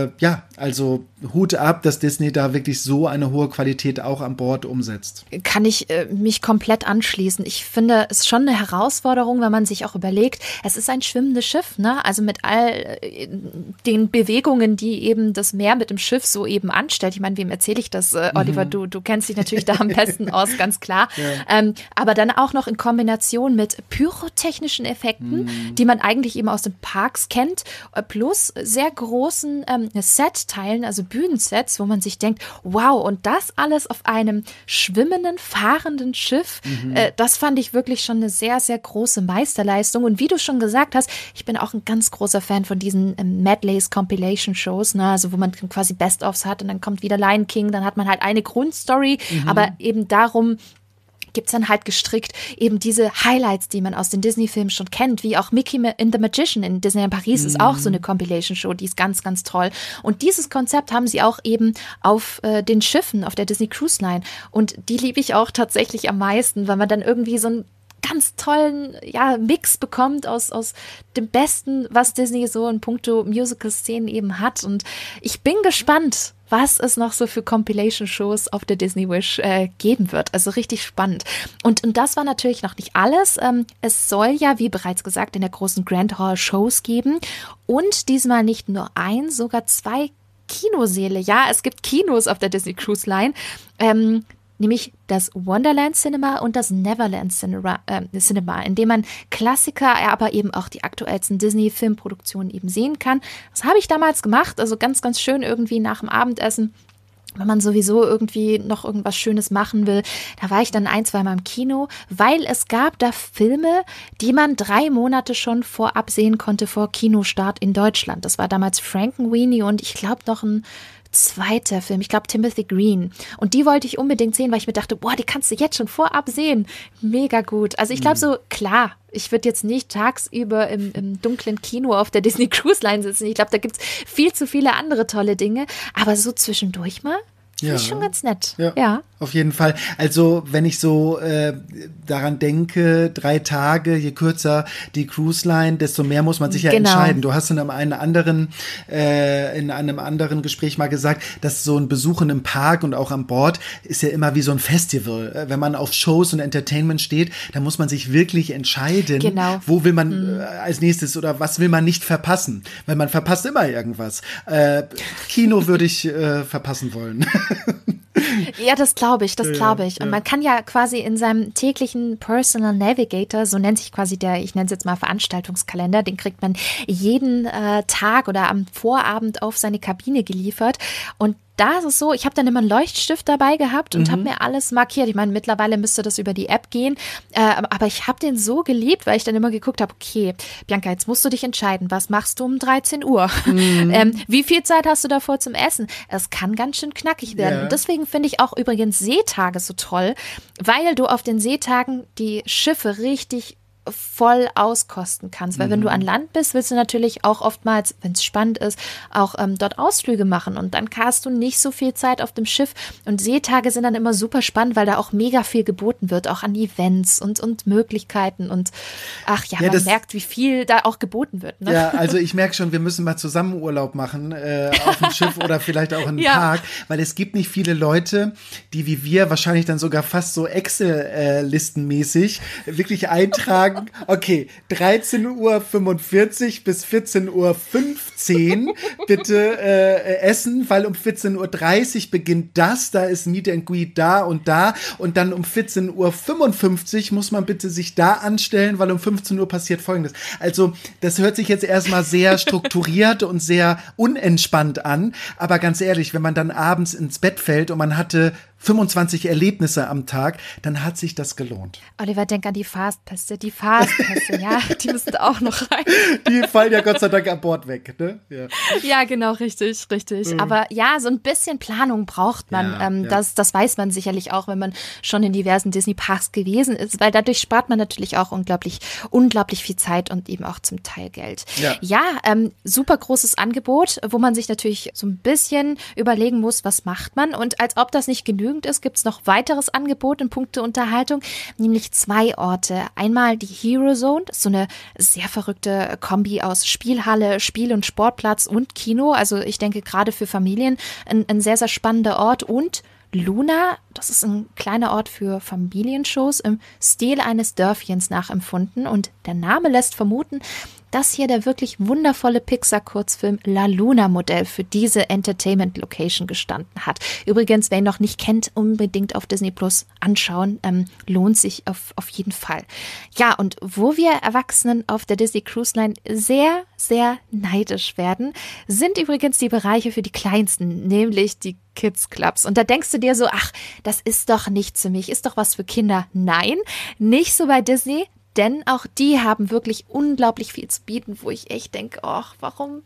B: also Hut ab, dass Disney da wirklich so eine hohe Qualität auch an Bord umsetzt.
A: Kann ich mich komplett anschließen. Ich finde es schon eine Herausforderung, wenn man sich auch überlegt, es ist ein schwimmendes Schiff, ne? Also mit all den Bewegungen, die eben das Meer mit dem Schiff so eben anstellt. Ich meine, wem erzähle ich das, Oliver? Du kennst dich natürlich da am besten aus, ganz klar. Ja. Aber dann auch noch in Kombination mit pyrotechnischen Effekten, die man eigentlich eben aus den Parks kennt, plus sehr großen Set-Teilen, also Bühnensets, wo man sich denkt, wow, und das alles auf einem schwimmenden, fahrenden Schiff, das fand ich wirklich schon eine sehr, sehr große Meisterleistung. Und wie du schon gesagt hast, ich bin auch ein ganz großer Fan von diesen Medleys, Compilation-Shows, ne? Also wo man quasi Best-ofs hat und dann kommt wieder Lion King, dann hat man halt eine Grundstory, aber eben darum gibt's dann halt gestrickt eben diese Highlights, die man aus den Disney-Filmen schon kennt, wie auch Mickey and the Magician in Disney in Paris ist auch so eine Compilation-Show, die ist ganz, ganz toll. Und dieses Konzept haben sie auch eben auf den Schiffen, auf der Disney Cruise Line. Und die liebe ich auch tatsächlich am meisten, weil man dann irgendwie so einen ganz tollen Mix bekommt aus dem Besten, was Disney so in puncto Musical-Szenen eben hat. Und ich bin gespannt, was es noch so für Compilation-Shows auf der Disney Wish geben wird. Also richtig spannend. Und das war natürlich noch nicht alles. Es soll ja, wie bereits gesagt, in der großen Grand Hall Shows geben. Und diesmal nicht nur sogar 2 Kinosäle. Ja, es gibt Kinos auf der Disney Cruise Line. Nämlich das Wonderland Cinema und das Neverland Cinema, in dem man Klassiker, aber eben auch die aktuellsten Disney-Filmproduktionen eben sehen kann. Das habe ich damals gemacht, also ganz, ganz schön irgendwie nach dem Abendessen wenn man sowieso irgendwie noch irgendwas Schönes machen will. Da war ich dann 1-2 Mal im Kino, weil es gab da Filme, die man 3 Monate schon vorab sehen konnte vor Kinostart in Deutschland. Das war damals Frankenweenie und ich glaube noch ein zweiter Film, ich glaube Timothy Green. Und die wollte ich unbedingt sehen, weil ich mir dachte, boah, die kannst du jetzt schon vorab sehen. Mega gut. Also ich glaube so, klar, ich würde jetzt nicht tagsüber im dunklen Kino auf der Disney Cruise Line sitzen. Ich glaube, da gibt es viel zu viele andere tolle Dinge. Aber so zwischendurch mal, finde ich schon ganz nett. Ja.
B: Auf jeden Fall. Also wenn ich so daran denke, 3 Tage, je kürzer die Cruise Line, desto mehr muss man sich ja entscheiden. Du hast in einem anderen Gespräch mal gesagt, dass so ein Besuch in einem Park und auch an Bord ist ja immer wie so ein Festival. Wenn man auf Shows und Entertainment steht, dann muss man sich wirklich entscheiden, wo will man als nächstes oder was will man nicht verpassen. Weil man verpasst immer irgendwas. Kino würde ich verpassen wollen.
A: Ja, das glaube ich. Und man kann ja quasi in seinem täglichen Personal Navigator, so nennt sich quasi ich nenne es jetzt mal Veranstaltungskalender, den kriegt man jeden Tag oder am Vorabend auf seine Kabine geliefert. Und da ist es so, ich habe dann immer einen Leuchtstift dabei gehabt und habe mir alles markiert. Ich meine, mittlerweile müsste das über die App gehen, aber ich habe den so geliebt, weil ich dann immer geguckt habe, okay, Bianca, jetzt musst du dich entscheiden, was machst du um 13 Uhr? Wie viel Zeit hast du davor zum Essen? Es kann ganz schön knackig werden. Und deswegen finde ich auch übrigens Seetage so toll, weil du auf den Seetagen die Schiffe richtig voll auskosten kannst, weil wenn du an Land bist, willst du natürlich auch oftmals, wenn es spannend ist, auch dort Ausflüge machen und dann hast du nicht so viel Zeit auf dem Schiff und Seetage sind dann immer super spannend, weil da auch mega viel geboten wird, auch an Events und Möglichkeiten und man merkt, wie viel da auch geboten wird. Ne?
B: Ja, also ich merke schon, wir müssen mal zusammen Urlaub machen auf dem Schiff oder vielleicht auch in einem Park, weil es gibt nicht viele Leute, die wie wir wahrscheinlich dann sogar fast so Excel-Listenmäßig wirklich eintragen, okay, 13:45 Uhr bis 14:15 Uhr bitte essen, weil um 14:30 Uhr beginnt das, da ist Meet and Greet da und dann um 14:55 Uhr muss man bitte sich da anstellen, weil um 15 Uhr passiert Folgendes. Also das hört sich jetzt erstmal sehr strukturiert und sehr unentspannt an, aber ganz ehrlich, wenn man dann abends ins Bett fällt und man hatte 25 Erlebnisse am Tag, dann hat sich das gelohnt.
A: Oliver, denk an die Fastpässe, ja, die müssen auch noch rein.
B: Die fallen ja Gott sei Dank an Bord weg, ne?
A: Ja, genau, richtig. Aber ja, so ein bisschen Planung braucht man. Das weiß man sicherlich auch, wenn man schon in diversen Disney-Parks gewesen ist, weil dadurch spart man natürlich auch unglaublich viel Zeit und eben auch zum Teil Geld. Ja, super großes Angebot, wo man sich natürlich so ein bisschen überlegen muss, was macht man? Und als ob das nicht genügend ist, gibt es noch weiteres Angebot in puncto Unterhaltung, nämlich 2 Orte. Einmal die Hero Zone, das ist so eine sehr verrückte Kombi aus Spielhalle, Spiel- und Sportplatz und Kino. Also ich denke gerade für Familien ein sehr, sehr spannender Ort. Und Luna, das ist ein kleiner Ort für Familienshows im Stil eines Dörfchens nachempfunden. Und der Name lässt vermuten, dass hier der wirklich wundervolle Pixar-Kurzfilm La Luna-Modell für diese Entertainment-Location gestanden hat. Übrigens, wer ihn noch nicht kennt, unbedingt auf Disney Plus anschauen. Lohnt sich auf jeden Fall. Ja, und wo wir Erwachsenen auf der Disney Cruise Line sehr, sehr neidisch werden, sind übrigens die Bereiche für die Kleinsten, nämlich die Kids Clubs. Und da denkst du dir so, ach, das ist doch nichts für mich, ist doch was für Kinder. Nein, nicht so bei Disney. Denn auch die haben wirklich unglaublich viel zu bieten, wo ich echt denke, ach, warum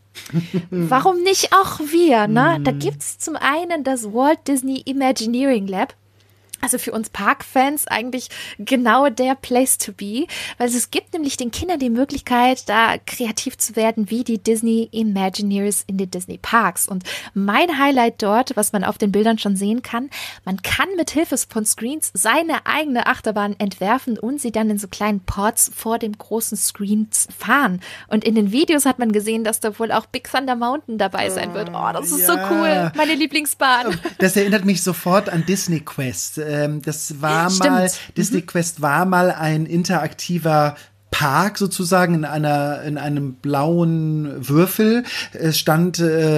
A: nicht auch wir? Ne? Da gibt es zum einen das Walt Disney Imagineering Lab. Also für uns Parkfans eigentlich genau der Place to be, weil es gibt nämlich den Kindern die Möglichkeit, da kreativ zu werden wie die Disney Imagineers in den Disney Parks. Und mein Highlight dort, was man auf den Bildern schon sehen kann, man kann mit Hilfe von Screens seine eigene Achterbahn entwerfen und sie dann in so kleinen Pods vor dem großen Screens fahren. Und in den Videos hat man gesehen, dass da wohl auch Big Thunder Mountain dabei sein wird. Oh, das ist so cool. Meine Lieblingsbahn.
B: Das erinnert mich sofort an Disney Quest. Das war mal, Disney Quest war mal ein interaktiver Park sozusagen in einem blauen Würfel. Es stand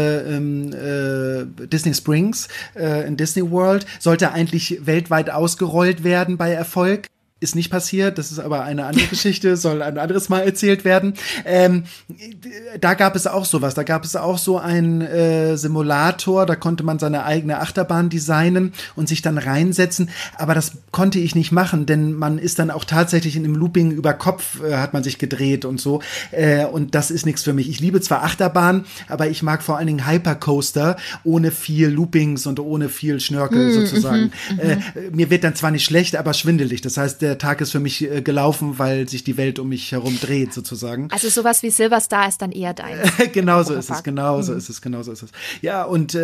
B: Disney Springs in Disney World, sollte eigentlich weltweit ausgerollt werden bei Erfolg. ist nicht passiert, das ist aber eine andere Geschichte, soll ein anderes Mal erzählt werden. Da gab es auch sowas, da gab es auch so einen Simulator, da konnte man seine eigene Achterbahn designen und sich dann reinsetzen, aber das konnte ich nicht machen, denn man ist dann auch tatsächlich in einem Looping über Kopf, hat man sich gedreht und so, und das ist nichts für mich. Ich liebe zwar Achterbahn, aber ich mag vor allen Dingen Hypercoaster ohne viel Loopings und ohne viel Schnörkel sozusagen. Mir wird dann zwar nicht schlecht, aber schwindelig. Das heißt, der Tag ist für mich gelaufen, weil sich die Welt um mich herum dreht sozusagen.
A: Also sowas wie Silverstar ist dann eher dein.
B: Genauso ist es. Ja, und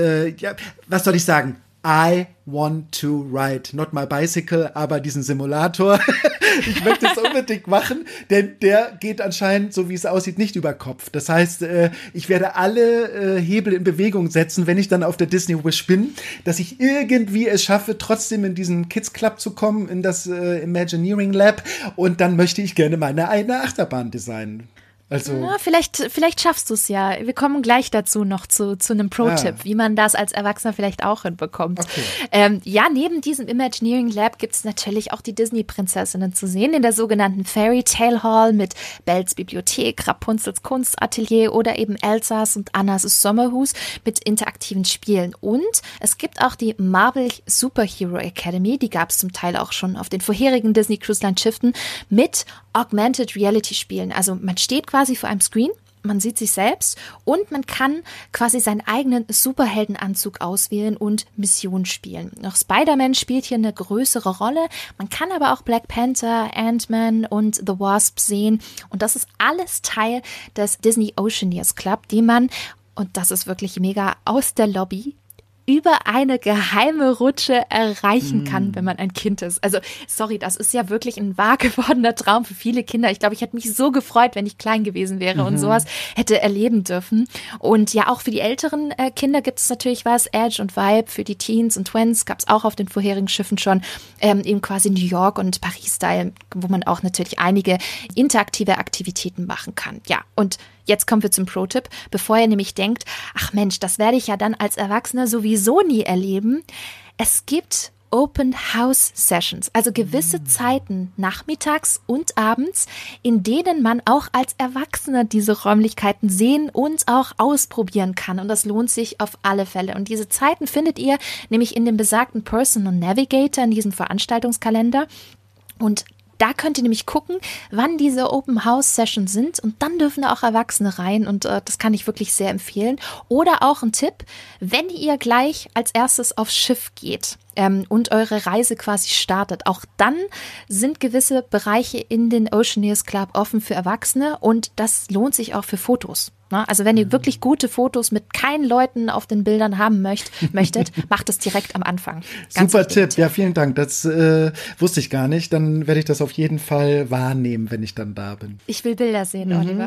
B: was soll ich sagen? I want to ride, not my bicycle, aber diesen Simulator. Ich möchte es unbedingt machen, denn der geht anscheinend, so wie es aussieht, nicht über Kopf. Das heißt, ich werde alle Hebel in Bewegung setzen, wenn ich dann auf der Disney Wish bin, dass ich irgendwie es schaffe, trotzdem in diesen Kids Club zu kommen, in das Imagineering Lab, und dann möchte ich gerne meine eigene Achterbahn designen. Also,
A: na, vielleicht schaffst du es ja. Wir kommen gleich dazu noch zu einem Pro-Tipp, wie man das als Erwachsener vielleicht auch hinbekommt. Okay. Neben diesem Imagineering Lab gibt es natürlich auch die Disney-Prinzessinnen zu sehen in der sogenannten Fairy Tale Hall mit Bells Bibliothek, Rapunzels Kunstatelier oder eben Elsas und Annas Sommerhus mit interaktiven Spielen. Und es gibt auch die Marvel Superhero Academy, die gab es zum Teil auch schon auf den vorherigen Disney Cruise Line Schiffen mit Augmented Reality Spielen. Also man steht quasi vor einem Screen, man sieht sich selbst und man kann quasi seinen eigenen Superheldenanzug auswählen und Missionen spielen. Noch Spider-Man spielt hier eine größere Rolle. Man kann aber auch Black Panther, Ant-Man und The Wasp sehen. Und das ist alles Teil des Disney Oceaneers Club, den man, und das ist wirklich mega, aus der Lobby über eine geheime Rutsche erreichen kann, wenn man ein Kind ist. Also, sorry, das ist ja wirklich ein wahr gewordener Traum für viele Kinder. Ich glaube, ich hätte mich so gefreut, wenn ich klein gewesen wäre und sowas hätte erleben dürfen. Und ja, auch für die älteren Kinder gibt es natürlich was. Edge und Vibe für die Teens und Twins gab es auch auf den vorherigen Schiffen schon. Eben quasi New York und Paris-Style, wo man auch natürlich einige interaktive Aktivitäten machen kann. Ja, und jetzt kommen wir zum Pro-Tipp, bevor ihr nämlich denkt, ach Mensch, das werde ich ja dann als Erwachsener sowieso nie erleben. Es gibt Open House Sessions, also gewisse Zeiten nachmittags und abends, in denen man auch als Erwachsener diese Räumlichkeiten sehen und auch ausprobieren kann. Und das lohnt sich auf alle Fälle. Und diese Zeiten findet ihr nämlich in dem besagten Personal Navigator, in diesem Veranstaltungskalender. Und da könnt ihr nämlich gucken, wann diese Open House Sessions sind, und dann dürfen auch Erwachsene rein, und das kann ich wirklich sehr empfehlen. Oder auch ein Tipp, wenn ihr gleich als erstes aufs Schiff geht und eure Reise quasi startet, auch dann sind gewisse Bereiche in den Oceaneers Club offen für Erwachsene, und das lohnt sich auch für Fotos. Also wenn ihr wirklich gute Fotos mit keinen Leuten auf den Bildern haben möchtet, macht es direkt am Anfang.
B: Ganz super Tipp, ja, vielen Dank. Das wusste ich gar nicht. Dann werde ich das auf jeden Fall wahrnehmen, wenn ich dann da bin.
A: Ich will Bilder sehen, Oliver.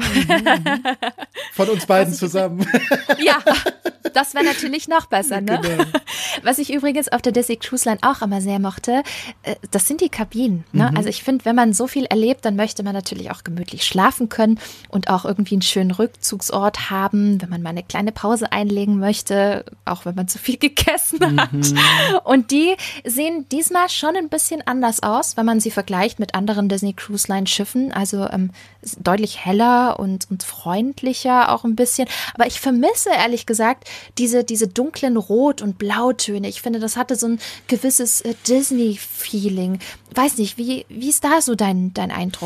B: Von uns beiden zusammen.
A: Ja, das wäre natürlich noch besser, ne? Genau. Was ich übrigens auf der Disney Cruise Line auch immer sehr mochte, das sind die Kabinen. Ne? Also ich finde, wenn man so viel erlebt, dann möchte man natürlich auch gemütlich schlafen können und auch irgendwie einen schönen Rückzugsort haben, wenn man mal eine kleine Pause einlegen möchte, auch wenn man zu viel gegessen hat. Und die sehen diesmal schon ein bisschen anders aus, wenn man sie vergleicht mit anderen Disney Cruise Line Schiffen. Also deutlich heller und freundlicher auch ein bisschen. Aber ich vermisse ehrlich gesagt diese dunklen Rot- und Blautöne. Ich finde, das hatte so ein gewisses Disney-Feeling. Weiß nicht, wie ist da so dein Eindruck?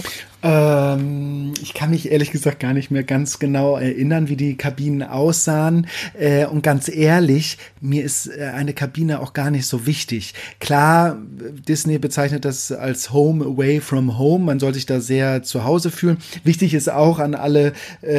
B: Ich kann mich ehrlich gesagt gar nicht mehr ganz genau erinnern, wie die Kabinen aussahen. Und ganz ehrlich, mir ist eine Kabine auch gar nicht so wichtig. Klar, Disney bezeichnet das als Home away from home. Man soll sich da sehr zu Hause fühlen. Wichtig ist auch an alle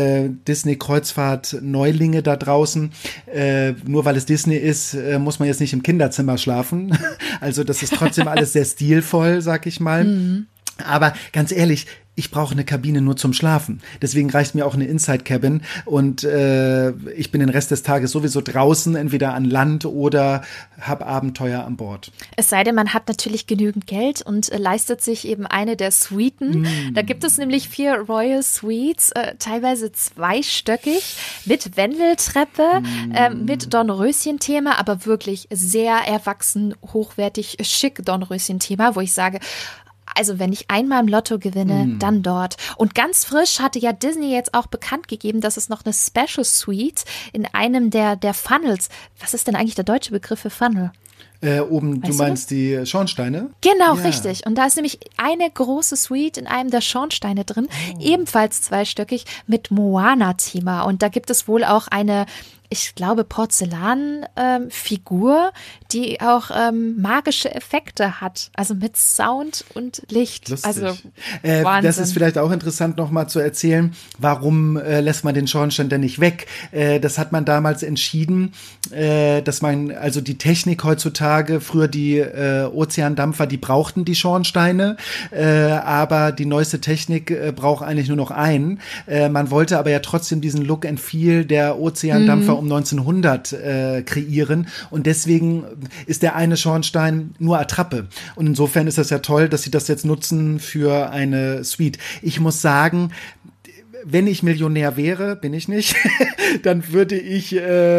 B: Disney-Kreuzfahrt-Neulinge da draußen, nur weil es Disney ist, muss man jetzt nicht im Kinderzimmer schlafen. Also das ist trotzdem alles sehr stilvoll, sag ich mal. Aber ganz ehrlich, ich brauche eine Kabine nur zum Schlafen. Deswegen reicht mir auch eine Inside-Cabin, und ich bin den Rest des Tages sowieso draußen, entweder an Land oder habe Abenteuer an Bord.
A: Es sei denn, man hat natürlich genügend Geld und leistet sich eben eine der Suiten. Da gibt es nämlich 4 Royal Suites, teilweise zweistöckig, mit Wendeltreppe, mit Dornröschen-Thema, aber wirklich sehr erwachsen, hochwertig, schick Dornröschen-Thema, wo ich sage, Also wenn ich einmal im Lotto gewinne, dann dort. Und ganz frisch hatte ja Disney jetzt auch bekannt gegeben, dass es noch eine Special Suite in einem der Funnels. Was ist denn eigentlich der deutsche Begriff für Funnel?
B: Oben, weißt du meinst die Schornsteine?
A: Genau, ja. Richtig. Und da ist nämlich eine große Suite in einem der Schornsteine drin, ebenfalls zweistöckig mit Moana-Thema. Und da gibt es wohl auch eine, ich glaube, Porzellanfigur, die auch magische Effekte hat. Also mit Sound und Licht.
B: Lustig.
A: Also
B: Wahnsinn. Das ist vielleicht auch interessant, nochmal zu erzählen, warum lässt man den Schornstein denn nicht weg? Das hat man damals entschieden, dass man, also die Technik heutzutage, früher die Ozeandampfer, die brauchten die Schornsteine, aber die neueste Technik braucht eigentlich nur noch einen. Man wollte aber ja trotzdem diesen Look and Feel der Ozeandampfer um 1900 kreieren und deswegen ist der eine Schornstein nur Attrappe. Und insofern ist das ja toll, dass sie das jetzt nutzen für eine Suite. Ich muss sagen, wenn ich Millionär wäre, bin ich nicht, dann würde ich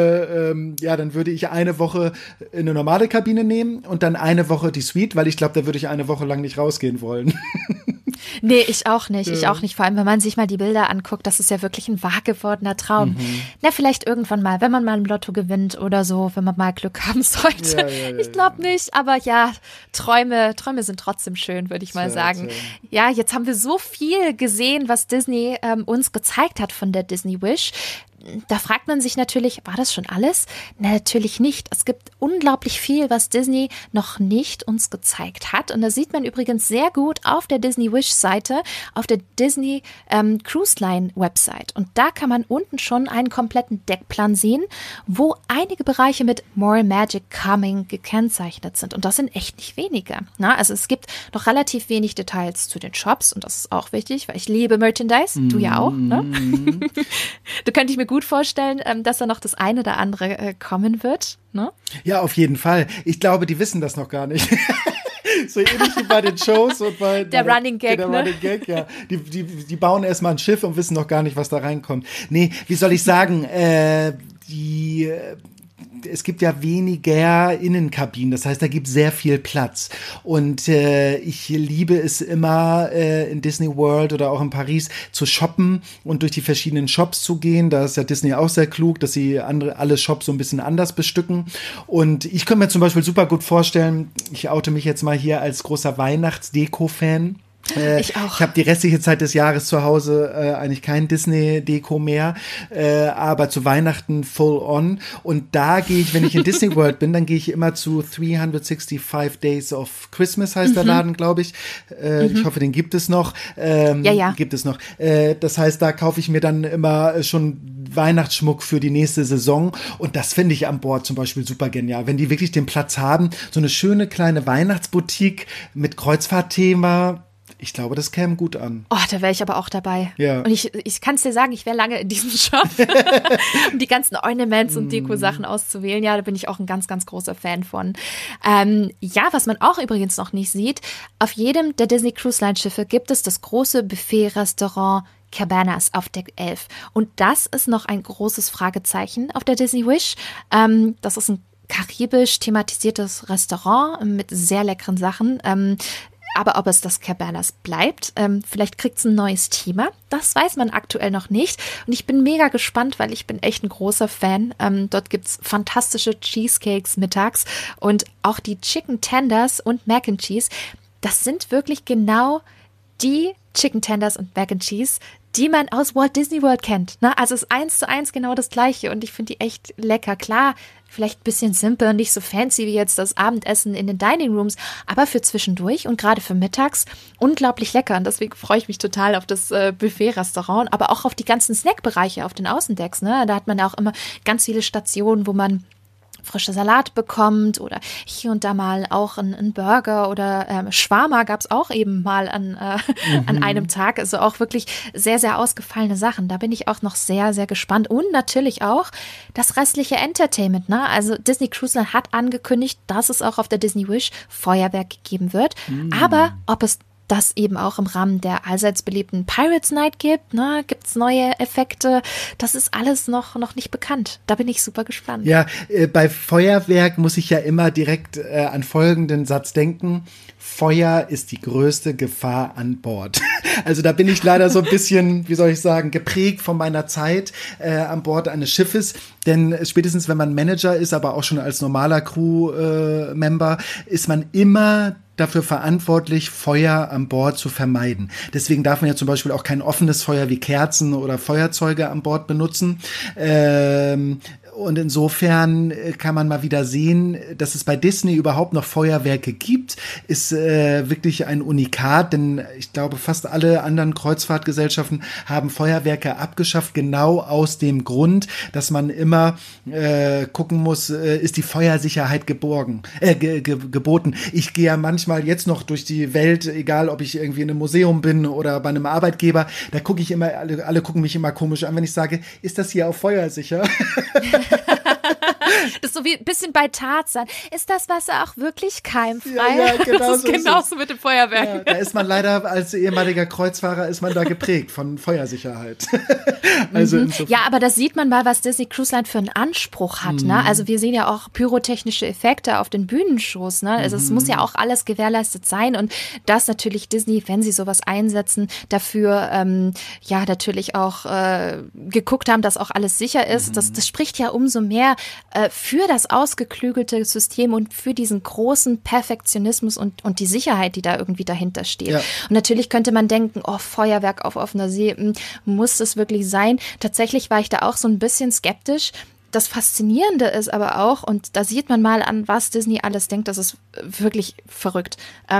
B: eine Woche eine normale Kabine nehmen und dann eine Woche die Suite, weil ich glaube, da würde ich eine Woche lang nicht rausgehen wollen.
A: Nee, ich auch nicht. Vor allem, wenn man sich mal die Bilder anguckt, das ist ja wirklich ein wahr gewordener Traum. Na, vielleicht irgendwann mal, wenn man mal im Lotto gewinnt oder so, wenn man mal Glück haben sollte. Ich glaube nicht, aber ja, Träume sind trotzdem schön, würde ich mal sagen. Ja, jetzt haben wir so viel gesehen, was Disney uns gezeigt hat von der Disney Wish. Da fragt man sich natürlich, war das schon alles? Na, natürlich nicht. Es gibt unglaublich viel, was Disney noch nicht uns gezeigt hat. Und das sieht man übrigens sehr gut auf der Disney Wish-Seite, auf der Disney Cruise Line Website. Und da kann man unten schon einen kompletten Deckplan sehen, wo einige Bereiche mit More Magic Coming gekennzeichnet sind. Und das sind echt nicht wenige. Na, also es gibt noch relativ wenig Details zu den Shops. Und das ist auch wichtig, weil ich liebe Merchandise. Du ja auch, ne? Du könntest mir gut vorstellen, dass da noch das eine oder andere kommen wird, ne?
B: Ja, auf jeden Fall. Ich glaube, die wissen das noch gar nicht. So ähnlich wie bei den Shows und bei
A: der Running Gag,
B: der Running Gag, ja. Die bauen erstmal ein Schiff und wissen noch gar nicht, was da reinkommt. Nee, wie soll ich sagen, es gibt ja weniger Innenkabinen, das heißt, da gibt es sehr viel Platz. Und ich liebe es immer, in Disney World oder auch in Paris zu shoppen und durch die verschiedenen Shops zu gehen. Da ist ja Disney auch sehr klug, dass sie alle Shops so ein bisschen anders bestücken. Und ich könnte mir zum Beispiel super gut vorstellen, ich oute mich jetzt mal hier als großer Weihnachtsdeko-Fan.
A: Ich auch.
B: Ich habe die restliche Zeit des Jahres zu Hause eigentlich kein Disney-Deko mehr, aber zu Weihnachten full on. Und da gehe ich, wenn ich in Disney World bin, dann gehe ich immer zu 365 Days of Christmas, heißt der Laden, glaube ich. Ich hoffe, den gibt es noch.
A: Ja.
B: Gibt es noch. Das heißt, da kaufe ich mir dann immer schon Weihnachtsschmuck für die nächste Saison. Und das finde ich an Bord zum Beispiel super genial. Wenn die wirklich den Platz haben, so eine schöne kleine Weihnachtsboutique mit Kreuzfahrtthema. Ich glaube, das käme gut an.
A: Oh, da wäre ich aber auch dabei.
B: Ja.
A: Und ich kann es dir sagen, ich wäre lange in diesem Shop, um die ganzen Ornaments und Deko-Sachen auszuwählen. Ja, da bin ich auch ein ganz, ganz großer Fan von. Ja, was man auch übrigens noch nicht sieht, auf jedem der Disney Cruise Line Schiffe gibt es das große Buffet-Restaurant Cabanas auf Deck 11. Und das ist noch ein großes Fragezeichen auf der Disney Wish. Das ist ein karibisch thematisiertes Restaurant mit sehr leckeren Sachen. Aber ob es das Cabanas bleibt, vielleicht kriegt es ein neues Thema, das weiß man aktuell noch nicht. Und ich bin mega gespannt, weil ich bin echt ein großer Fan. Dort gibt es fantastische Cheesecakes mittags und auch die Chicken Tenders und Mac and Cheese. Das sind wirklich genau die Chicken Tenders und Mac and Cheese, die man aus Walt Disney World kennt. Ne? Also es ist 1:1 genau das Gleiche und ich finde die echt lecker. Klar, vielleicht ein bisschen simpel und nicht so fancy wie jetzt das Abendessen in den Dining Rooms, aber für zwischendurch und gerade für mittags unglaublich lecker. Und deswegen freue ich mich total auf das Buffet-Restaurant, aber auch auf die ganzen Snackbereiche auf den Außendecks. Ne? Da hat man ja auch immer ganz viele Stationen, wo man frische Salat bekommt oder hier und da mal auch ein Burger oder Shawarma gab es auch eben mal an einem Tag. Also auch wirklich sehr, sehr ausgefallene Sachen. Da bin ich auch noch sehr, sehr gespannt. Und natürlich auch das restliche Entertainment. Ne? Also Disney Cruise Line hat angekündigt, dass es auch auf der Disney Wish Feuerwerk geben wird. Aber ob es das eben auch im Rahmen der allseits beliebten Pirates Night gibt. Ne? Gibt es neue Effekte? Das ist alles noch nicht bekannt. Da bin ich super gespannt.
B: Ja, bei Feuerwerk muss ich ja immer direkt an folgenden Satz denken. Feuer ist die größte Gefahr an Bord. Also da bin ich leider so ein bisschen, wie soll ich sagen, geprägt von meiner Zeit an Bord eines Schiffes. Denn spätestens, wenn man Manager ist, aber auch schon als normaler Crew-Member, ist man immer dafür verantwortlich, Feuer an Bord zu vermeiden. Deswegen darf man ja zum Beispiel auch kein offenes Feuer wie Kerzen oder Feuerzeuge an Bord benutzen. Und insofern kann man mal wieder sehen, dass es bei Disney überhaupt noch Feuerwerke gibt, ist wirklich ein Unikat, denn ich glaube, fast alle anderen Kreuzfahrtgesellschaften haben Feuerwerke abgeschafft, genau aus dem Grund, dass man immer gucken muss, ist die Feuersicherheit geboten. Ich gehe ja manchmal jetzt noch durch die Welt, egal ob ich irgendwie in einem Museum bin oder bei einem Arbeitgeber, da gucke ich immer, alle gucken mich immer komisch an, wenn ich sage, ist das hier auch feuersicher?
A: Das ist so wie ein bisschen bei Tarzan. Ist das Wasser auch wirklich keimfrei?
B: Ja, genau
A: das ist
B: so
A: genauso mit dem Feuerwerk.
B: Ja, da ist man leider als ehemaliger Kreuzfahrer ist man da geprägt von Feuersicherheit. Also
A: ja, aber das sieht man mal, was Disney Cruise Line für einen Anspruch hat. Ne? Also wir sehen ja auch pyrotechnische Effekte auf den Bühnenshows. Ne? Also es muss ja auch alles gewährleistet sein und das natürlich Disney, wenn sie sowas einsetzen, dafür ja natürlich auch geguckt haben, dass auch alles sicher ist. Das spricht ja umso mehr für das ausgeklügelte System und für diesen großen Perfektionismus und die Sicherheit, die da irgendwie dahinter steht. Ja. Und natürlich könnte man denken, oh, Feuerwerk auf offener See, muss das wirklich sein? Tatsächlich war ich da auch so ein bisschen skeptisch. Das Faszinierende ist aber auch, und da sieht man mal an, was Disney alles denkt, das ist wirklich verrückt.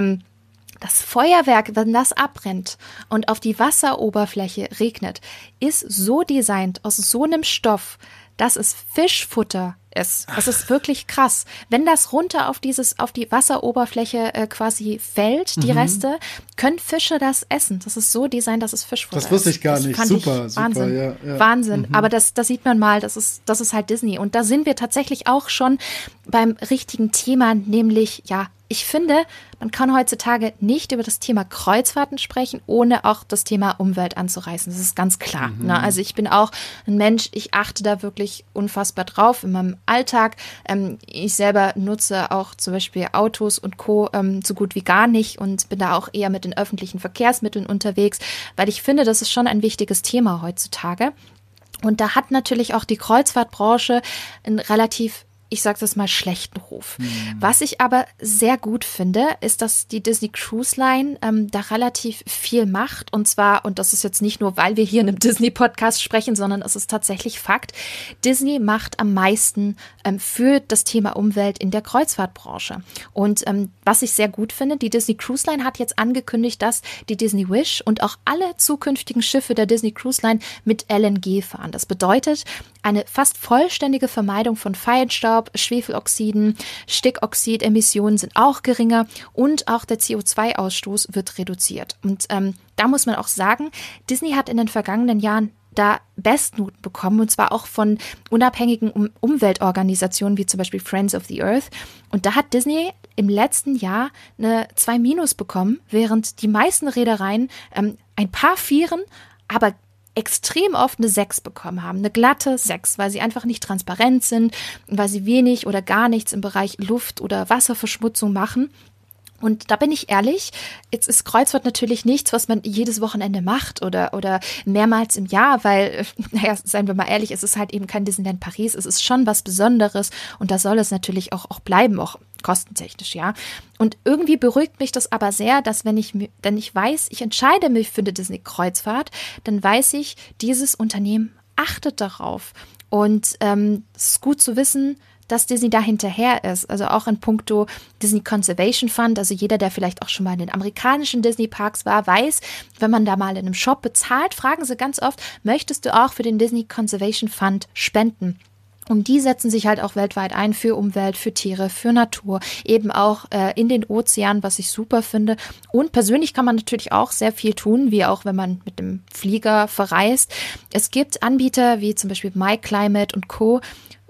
A: Das Feuerwerk, wenn das abbrennt und auf die Wasseroberfläche regnet, ist so designt, aus so einem Stoff, dass es Fischfutter ist. Das ist wirklich krass. Wenn das runter auf die Wasseroberfläche quasi fällt, die Reste, können Fische das essen. Das ist so designt, dass es Fischfutter ist.
B: Das wusste ich gar nicht. Super.
A: Wahnsinn.
B: Ja.
A: Wahnsinn. Aber das sieht man mal, das ist halt Disney. Und da sind wir tatsächlich auch schon beim richtigen Thema, nämlich, ja, ich finde, man kann heutzutage nicht über das Thema Kreuzfahrten sprechen, ohne auch das Thema Umwelt anzureißen. Das ist ganz klar. Ne? Also ich bin auch ein Mensch, ich achte da wirklich unfassbar drauf in meinem Alltag. Ich selber nutze auch zum Beispiel Autos und Co. So gut wie gar nicht und bin da auch eher mit den öffentlichen Verkehrsmitteln unterwegs, weil ich finde, das ist schon ein wichtiges Thema heutzutage. Und da hat natürlich auch die Kreuzfahrtbranche ein relativ, ich sage das mal, schlechten Ruf. Was ich aber sehr gut finde, ist, dass die Disney Cruise Line da relativ viel macht. Und zwar, und das ist jetzt nicht nur, weil wir hier in einem Disney-Podcast sprechen, sondern es ist tatsächlich Fakt, Disney macht am meisten für das Thema Umwelt in der Kreuzfahrtbranche. Und was ich sehr gut finde, die Disney Cruise Line hat jetzt angekündigt, dass die Disney Wish und auch alle zukünftigen Schiffe der Disney Cruise Line mit LNG fahren. Das bedeutet eine fast vollständige Vermeidung von Feinstaub, Schwefeloxiden, Stickoxidemissionen sind auch geringer und auch der CO2-Ausstoß wird reduziert. Und da muss man auch sagen, Disney hat in den vergangenen Jahren da Bestnoten bekommen und zwar auch von unabhängigen Umweltorganisationen wie zum Beispiel Friends of the Earth. Und da hat Disney im letzten Jahr eine 2- bekommen, während die meisten Reedereien ein paar Vieren, aber extrem oft eine 6 bekommen haben, eine glatte 6, weil sie einfach nicht transparent sind, weil sie wenig oder gar nichts im Bereich Luft- oder Wasserverschmutzung machen. Und da bin ich ehrlich, jetzt ist Kreuzfahrt natürlich nichts, was man jedes Wochenende macht oder mehrmals im Jahr, weil, naja, seien wir mal ehrlich, es ist halt eben kein Disneyland Paris, es ist schon was Besonderes und da soll es natürlich auch bleiben, auch kostentechnisch, ja. Und irgendwie beruhigt mich das aber sehr, dass wenn ich weiß, ich entscheide mich für eine Disney-Kreuzfahrt, dann weiß ich, dieses Unternehmen achtet darauf. Und es ist gut zu wissen, dass Disney da hinterher ist. Also auch in puncto Disney Conservation Fund, also jeder, der vielleicht auch schon mal in den amerikanischen Disney-Parks war, weiß, wenn man da mal in einem Shop bezahlt, fragen sie ganz oft, möchtest du auch für den Disney Conservation Fund spenden? Und die setzen sich halt auch weltweit ein für Umwelt, für Tiere, für Natur, eben auch in den Ozeanen, was ich super finde. Und persönlich kann man natürlich auch sehr viel tun, wie auch wenn man mit dem Flieger verreist. Es gibt Anbieter wie zum Beispiel MyClimate und Co.,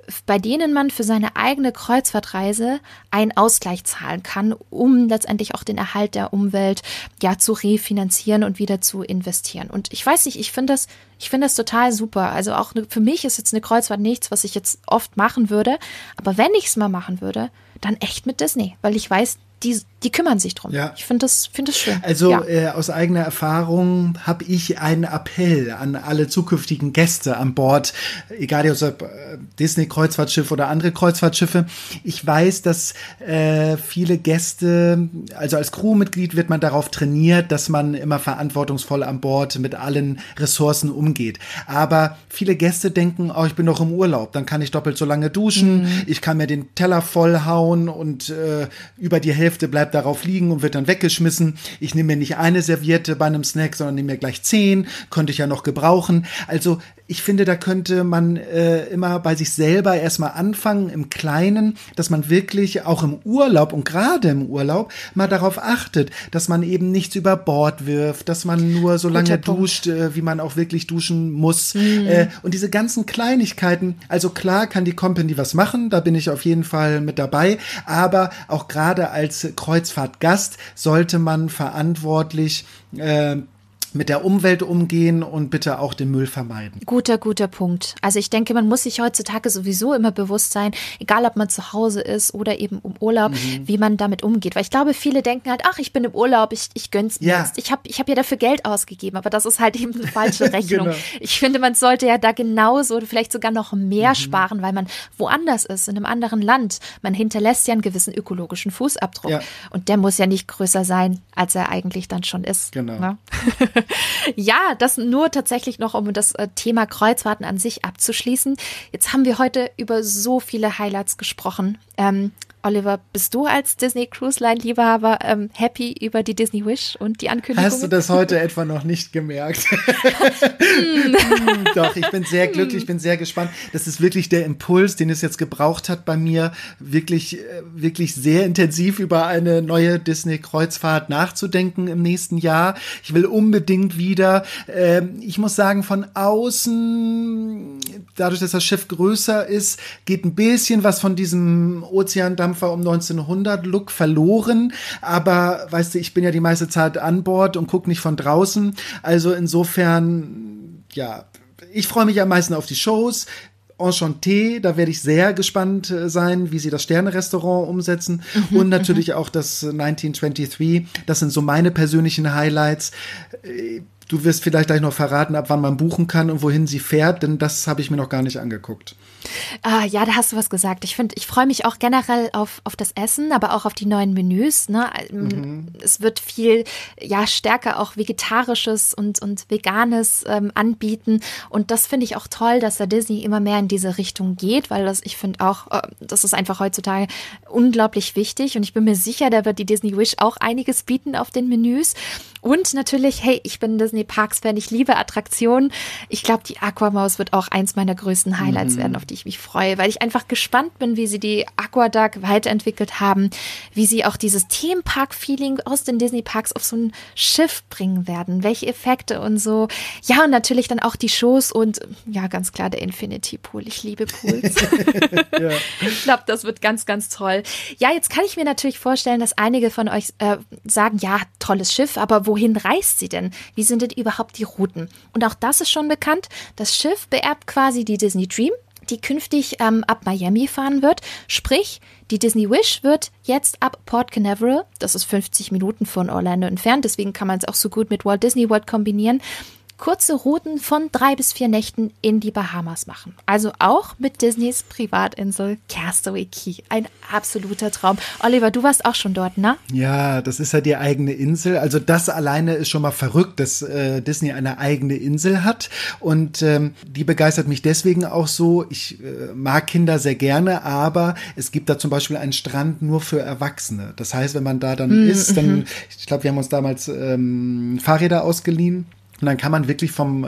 A: bei denen man für seine eigene Kreuzfahrtreise einen Ausgleich zahlen kann, um letztendlich auch den Erhalt der Umwelt zu refinanzieren und wieder zu investieren. Und ich weiß nicht, ich finde das total super. Also auch für mich ist jetzt eine Kreuzfahrt nichts, was ich jetzt oft machen würde. Aber wenn ich es mal machen würde, dann echt mit Disney, weil ich weiß, die kümmern sich drum. Ja. Ich finde das schön.
B: Also aus eigener Erfahrung habe ich einen Appell an alle zukünftigen Gäste an Bord, egal ob Disney-Kreuzfahrtschiff oder andere Kreuzfahrtschiffe. Ich weiß, dass viele Gäste, also als Crewmitglied wird man darauf trainiert, dass man immer verantwortungsvoll an Bord mit allen Ressourcen umgeht. Aber viele Gäste denken, ich bin doch im Urlaub, dann kann ich doppelt so lange duschen, ich kann mir den Teller vollhauen und über die Hälfte bleibt darauf liegen und wird dann weggeschmissen. Ich nehme mir nicht eine Serviette bei einem Snack, sondern nehme mir gleich 10. Könnte ich ja noch gebrauchen. Also ich finde, da könnte man immer bei sich selber erstmal anfangen, im Kleinen, dass man wirklich auch im Urlaub und gerade im Urlaub mal darauf achtet, dass man eben nichts über Bord wirft, dass man nur so lange duscht, wie man auch wirklich duschen muss. Und diese ganzen Kleinigkeiten, also klar kann die Company was machen, da bin ich auf jeden Fall mit dabei, aber auch gerade als Kreuzfahrtgast sollte man verantwortlich mit der Umwelt umgehen und bitte auch den Müll vermeiden.
A: Guter Punkt. Also ich denke, man muss sich heutzutage sowieso immer bewusst sein, egal ob man zu Hause ist oder eben im Urlaub, wie man damit umgeht. Weil ich glaube, viele denken halt, ich bin im Urlaub, ich gönn's mir jetzt. Ich hab ja dafür Geld ausgegeben, aber das ist halt eben eine falsche Rechnung. Genau. Ich finde, man sollte ja da genauso oder vielleicht sogar noch mehr sparen, weil man woanders ist, in einem anderen Land. Man hinterlässt ja einen gewissen ökologischen Fußabdruck. Ja. Und der muss ja nicht größer sein, als er eigentlich dann schon ist.
B: Genau.
A: Ne? Ja, das nur tatsächlich noch, um das Thema Kreuzfahrten an sich abzuschließen. Jetzt haben wir heute über so viele Highlights gesprochen. Oliver, bist du als Disney Cruise Line Liebhaber happy über die Disney Wish und die Ankündigung?
B: Hast du das heute etwa noch nicht gemerkt? Doch, ich bin sehr glücklich, bin sehr gespannt. Das ist wirklich der Impuls, den es jetzt gebraucht hat bei mir, wirklich sehr intensiv über eine neue Disney-Kreuzfahrt nachzudenken im nächsten Jahr. Ich will unbedingt wieder, ich muss sagen, von außen, dadurch, dass das Schiff größer ist, geht ein bisschen was von diesem Ozeandampfer um 1900 Look verloren, aber weißt du, ich bin ja die meiste Zeit an Bord und gucke nicht von draußen, also insofern, ja, ich freue mich am meisten auf die Shows. Enchanté, da werde ich sehr gespannt sein, wie sie das Sterne-Restaurant umsetzen und natürlich auch das 1923, das sind so meine persönlichen Highlights. Du wirst vielleicht gleich noch verraten, ab wann man buchen kann und wohin sie fährt, denn das habe ich mir noch gar nicht angeguckt.
A: Ja, da hast du was gesagt. Ich freue mich auch generell auf das Essen, aber auch auf die neuen Menüs. Ne? Es wird viel stärker auch Vegetarisches und Veganes anbieten. Und das finde ich auch toll, dass da Disney immer mehr in diese Richtung geht, weil ich finde auch, das ist einfach heutzutage unglaublich wichtig. Und ich bin mir sicher, da wird die Disney Wish auch einiges bieten auf den Menüs. Und natürlich, hey, ich bin Disney-Parks-Fan, ich liebe Attraktionen. Ich glaube, die Aquamaus wird auch eins meiner größten Highlights werden, auf die ich mich freue, weil ich einfach gespannt bin, wie sie die Aquaduck weiterentwickelt haben, wie sie auch dieses Themenpark-Feeling aus den Disney-Parks auf so ein Schiff bringen werden, welche Effekte und so. Ja, und natürlich dann auch die Shows und ja, ganz klar der Infinity Pool. Ich liebe Pools. Ja. Ich glaube, das wird ganz, ganz toll. Ja, jetzt kann ich mir natürlich vorstellen, dass einige von euch sagen, ja, tolles Schiff, aber wohin reist sie denn? Wie sind denn überhaupt die Routen? Und auch das ist schon bekannt. Das Schiff beerbt quasi die Disney Dream, die künftig ab Miami fahren wird. Sprich, die Disney Wish wird jetzt ab Port Canaveral, das ist 50 Minuten von Orlando entfernt, deswegen kann man es auch so gut mit Walt Disney World kombinieren, kurze Routen von 3 bis 4 Nächten in die Bahamas machen. Also auch mit Disneys Privatinsel Castaway Cay. Ein absoluter Traum. Oliver, du warst auch schon dort, ne?
B: Ja, das ist ja die eigene Insel. Also das alleine ist schon mal verrückt, dass Disney eine eigene Insel hat. Und die begeistert mich deswegen auch so. Ich mag Kinder sehr gerne, aber es gibt da zum Beispiel einen Strand nur für Erwachsene. Das heißt, wenn man da dann ist, dann, ich glaube, wir haben uns damals Fahrräder ausgeliehen. Und dann kann man wirklich vom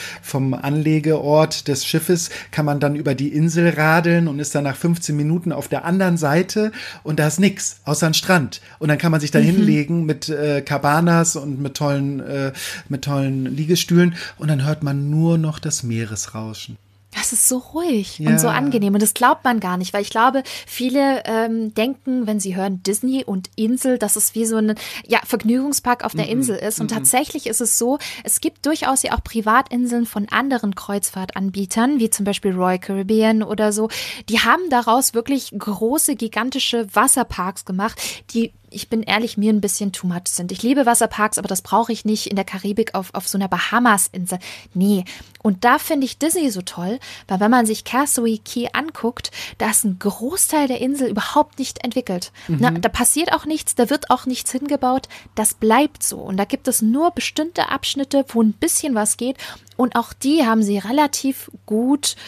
B: Anlegeort des Schiffes, kann man dann über die Insel radeln und ist dann nach 15 Minuten auf der anderen Seite und da ist nix, außer ein Strand. Und dann kann man sich da hinlegen mit Cabanas und mit tollen Liegestühlen und dann hört man nur noch das Meeresrauschen.
A: Das ist so ruhig und so angenehm und das glaubt man gar nicht, weil ich glaube, viele denken, wenn sie hören Disney und Insel, dass es wie so ein Vergnügungspark auf der Insel ist und tatsächlich ist es so, es gibt durchaus ja auch Privatinseln von anderen Kreuzfahrtanbietern, wie zum Beispiel Royal Caribbean oder so, die haben daraus wirklich große, gigantische Wasserparks gemacht, die ich bin ehrlich, mir ein bisschen too much sind. Ich liebe Wasserparks, aber das brauche ich nicht in der Karibik auf so einer Bahamas-Insel. Nee. Und da finde ich Disney so toll, weil wenn man sich Castaway Cay anguckt, da ist ein Großteil der Insel überhaupt nicht entwickelt. Da passiert auch nichts, da wird auch nichts hingebaut. Das bleibt so. Und da gibt es nur bestimmte Abschnitte, wo ein bisschen was geht. Und auch die haben sie relativ gut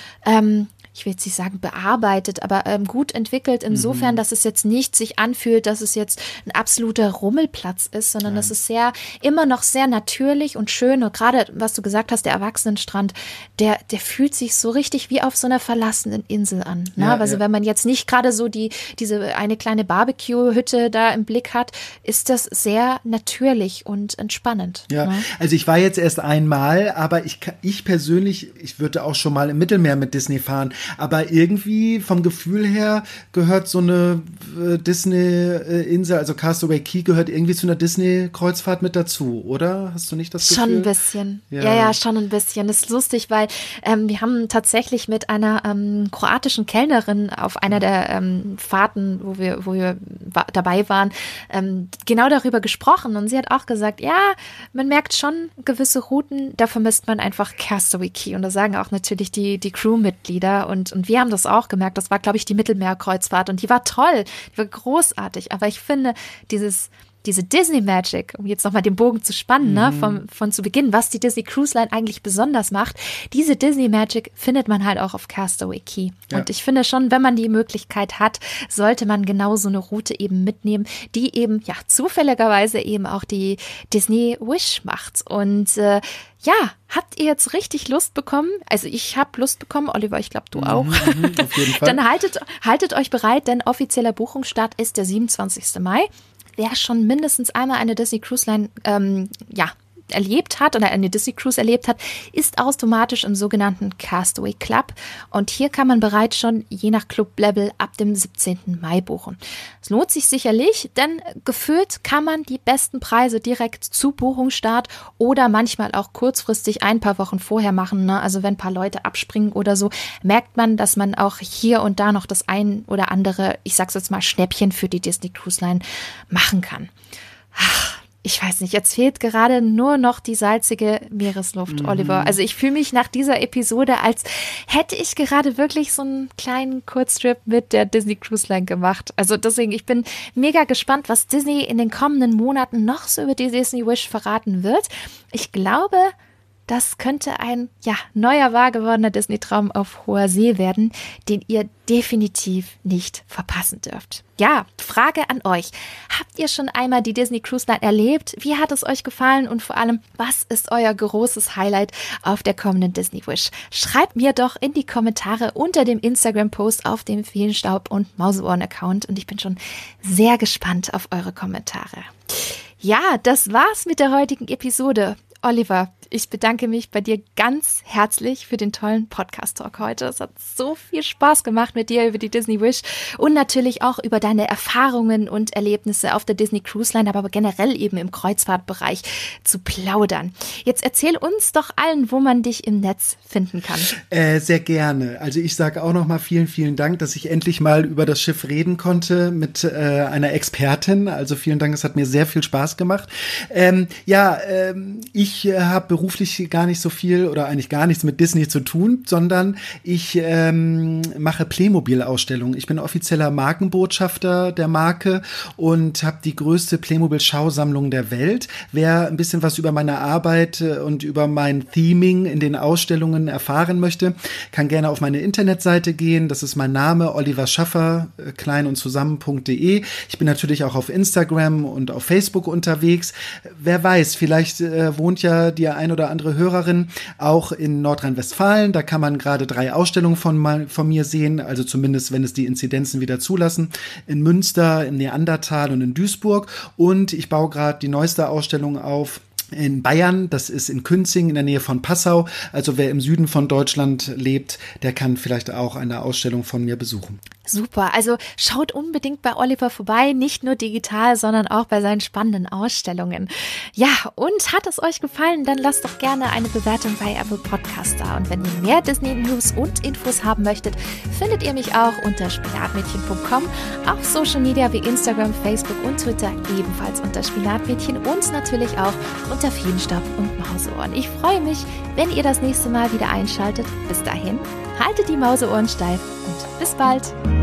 A: ich will jetzt nicht sagen bearbeitet, aber gut entwickelt insofern, dass es jetzt nicht sich anfühlt, dass es jetzt ein absoluter Rummelplatz ist, sondern das ist immer noch sehr natürlich und schön und gerade, was du gesagt hast, der Erwachsenenstrand, der fühlt sich so richtig wie auf so einer verlassenen Insel an. Ne? Also wenn man jetzt nicht gerade so diese eine kleine Barbecue-Hütte da im Blick hat, ist das sehr natürlich und entspannend.
B: Ja,
A: ne?
B: Also ich war jetzt erst einmal, aber ich persönlich, ich würde auch schon mal im Mittelmeer mit Disney fahren, aber irgendwie vom Gefühl her gehört so eine Disney-Insel, also Castaway Cay gehört irgendwie zu einer Disney-Kreuzfahrt mit dazu, oder? Hast du nicht das Gefühl?
A: Schon ein bisschen. Ja, schon ein bisschen. Das ist lustig, weil wir haben tatsächlich mit einer kroatischen Kellnerin auf einer der Fahrten, wo wir dabei waren, genau darüber gesprochen und sie hat auch gesagt, ja, man merkt schon gewisse Routen, da vermisst man einfach Castaway Cay und da sagen auch natürlich die Crewmitglieder und wir haben das auch gemerkt, das war, glaube ich, die Mittelmeerkreuzfahrt und die war toll, die war großartig, aber ich finde, diese Disney Magic, um jetzt nochmal den Bogen zu spannen, ne, von zu Beginn, was die Disney Cruise Line eigentlich besonders macht, diese Disney Magic findet man halt auch auf Castaway Cay. Ja. Und ich finde schon, wenn man die Möglichkeit hat, sollte man genau so eine Route eben mitnehmen, die eben, zufälligerweise eben auch die Disney Wish macht. Und habt ihr jetzt richtig Lust bekommen? Also ich habe Lust bekommen, Oliver, ich glaube du auch.
B: Auf jeden Fall.
A: Dann haltet euch bereit, denn offizieller Buchungsstart ist der 27. Mai. Wer schon mindestens einmal eine Disney Cruise Line erlebt hat oder eine Disney Cruise erlebt hat, ist automatisch im sogenannten Castaway Club. Und hier kann man bereits schon je nach Club-Level ab dem 17. Mai buchen. Es lohnt sich sicherlich, denn gefühlt kann man die besten Preise direkt zu Buchungsstart oder manchmal auch kurzfristig ein paar Wochen vorher machen. Ne? Also wenn ein paar Leute abspringen oder so, merkt man, dass man auch hier und da noch das ein oder andere, ich sag's jetzt mal, Schnäppchen für die Disney Cruise Line machen kann. Ich weiß nicht, jetzt fehlt gerade nur noch die salzige Meeresluft, Oliver. Also ich fühle mich nach dieser Episode, als hätte ich gerade wirklich so einen kleinen Kurztrip mit der Disney Cruise Line gemacht. Also deswegen, ich bin mega gespannt, was Disney in den kommenden Monaten noch so über die Disney Wish verraten wird. Ich glaube, das könnte ein neuer, wahr gewordener Disney-Traum auf hoher See werden, den ihr definitiv nicht verpassen dürft. Ja, Frage an euch. Habt ihr schon einmal die Disney Cruise Line erlebt? Wie hat es euch gefallen? Und vor allem, was ist euer großes Highlight auf der kommenden Disney Wish? Schreibt mir doch in die Kommentare unter dem Instagram-Post auf dem Feenstaub- und Mauseohren-Account. Und ich bin schon sehr gespannt auf eure Kommentare. Ja, das war's mit der heutigen Episode. Oliver, ich bedanke mich bei dir ganz herzlich für den tollen Podcast-Talk heute. Es hat so viel Spaß gemacht mit dir über die Disney Wish und natürlich auch über deine Erfahrungen und Erlebnisse auf der Disney Cruise Line, aber generell eben im Kreuzfahrtbereich zu plaudern. Jetzt erzähl uns doch allen, wo man dich im Netz finden kann.
B: Sehr gerne. Also ich sage auch nochmal vielen, vielen Dank, dass ich endlich mal über das Schiff reden konnte mit einer Expertin. Also vielen Dank, es hat mir sehr viel Spaß gemacht. Ich habe beruflich gar nicht so viel oder eigentlich gar nichts mit Disney zu tun, sondern ich mache Playmobil-Ausstellungen. Ich bin offizieller Markenbotschafter der Marke und habe die größte Playmobil-Schausammlung der Welt. Wer ein bisschen was über meine Arbeit und über mein Theming in den Ausstellungen erfahren möchte, kann gerne auf meine Internetseite gehen. Das ist mein Name, Oliver Schaffer, klein und zusammen.de. Ich bin natürlich auch auf Instagram und auf Facebook unterwegs. Wer weiß, vielleicht wohnt ja die ein oder andere Hörerin auch in Nordrhein-Westfalen. Da kann man gerade 3 Ausstellungen von mir sehen, also zumindest, wenn es die Inzidenzen wieder zulassen. In Münster, im Neandertal und in Duisburg. Und ich baue gerade die neueste Ausstellung auf in Bayern, das ist in Künzing in der Nähe von Passau. Also wer im Süden von Deutschland lebt, der kann vielleicht auch eine Ausstellung von mir besuchen.
A: Super, also schaut unbedingt bei Oliver vorbei, nicht nur digital, sondern auch bei seinen spannenden Ausstellungen. Ja, und hat es euch gefallen, dann lasst doch gerne eine Bewertung bei Apple Podcast da. Und wenn ihr mehr Disney-News und Infos haben möchtet, findet ihr mich auch unter spinatmädchen.com, auf Social Media wie Instagram, Facebook und Twitter ebenfalls unter Spinatmädchen und natürlich auch unter Feenstaub und Mauseohren. Ich freue mich, wenn ihr das nächste Mal wieder einschaltet. Bis dahin, haltet die Mauseohren steif und bis bald!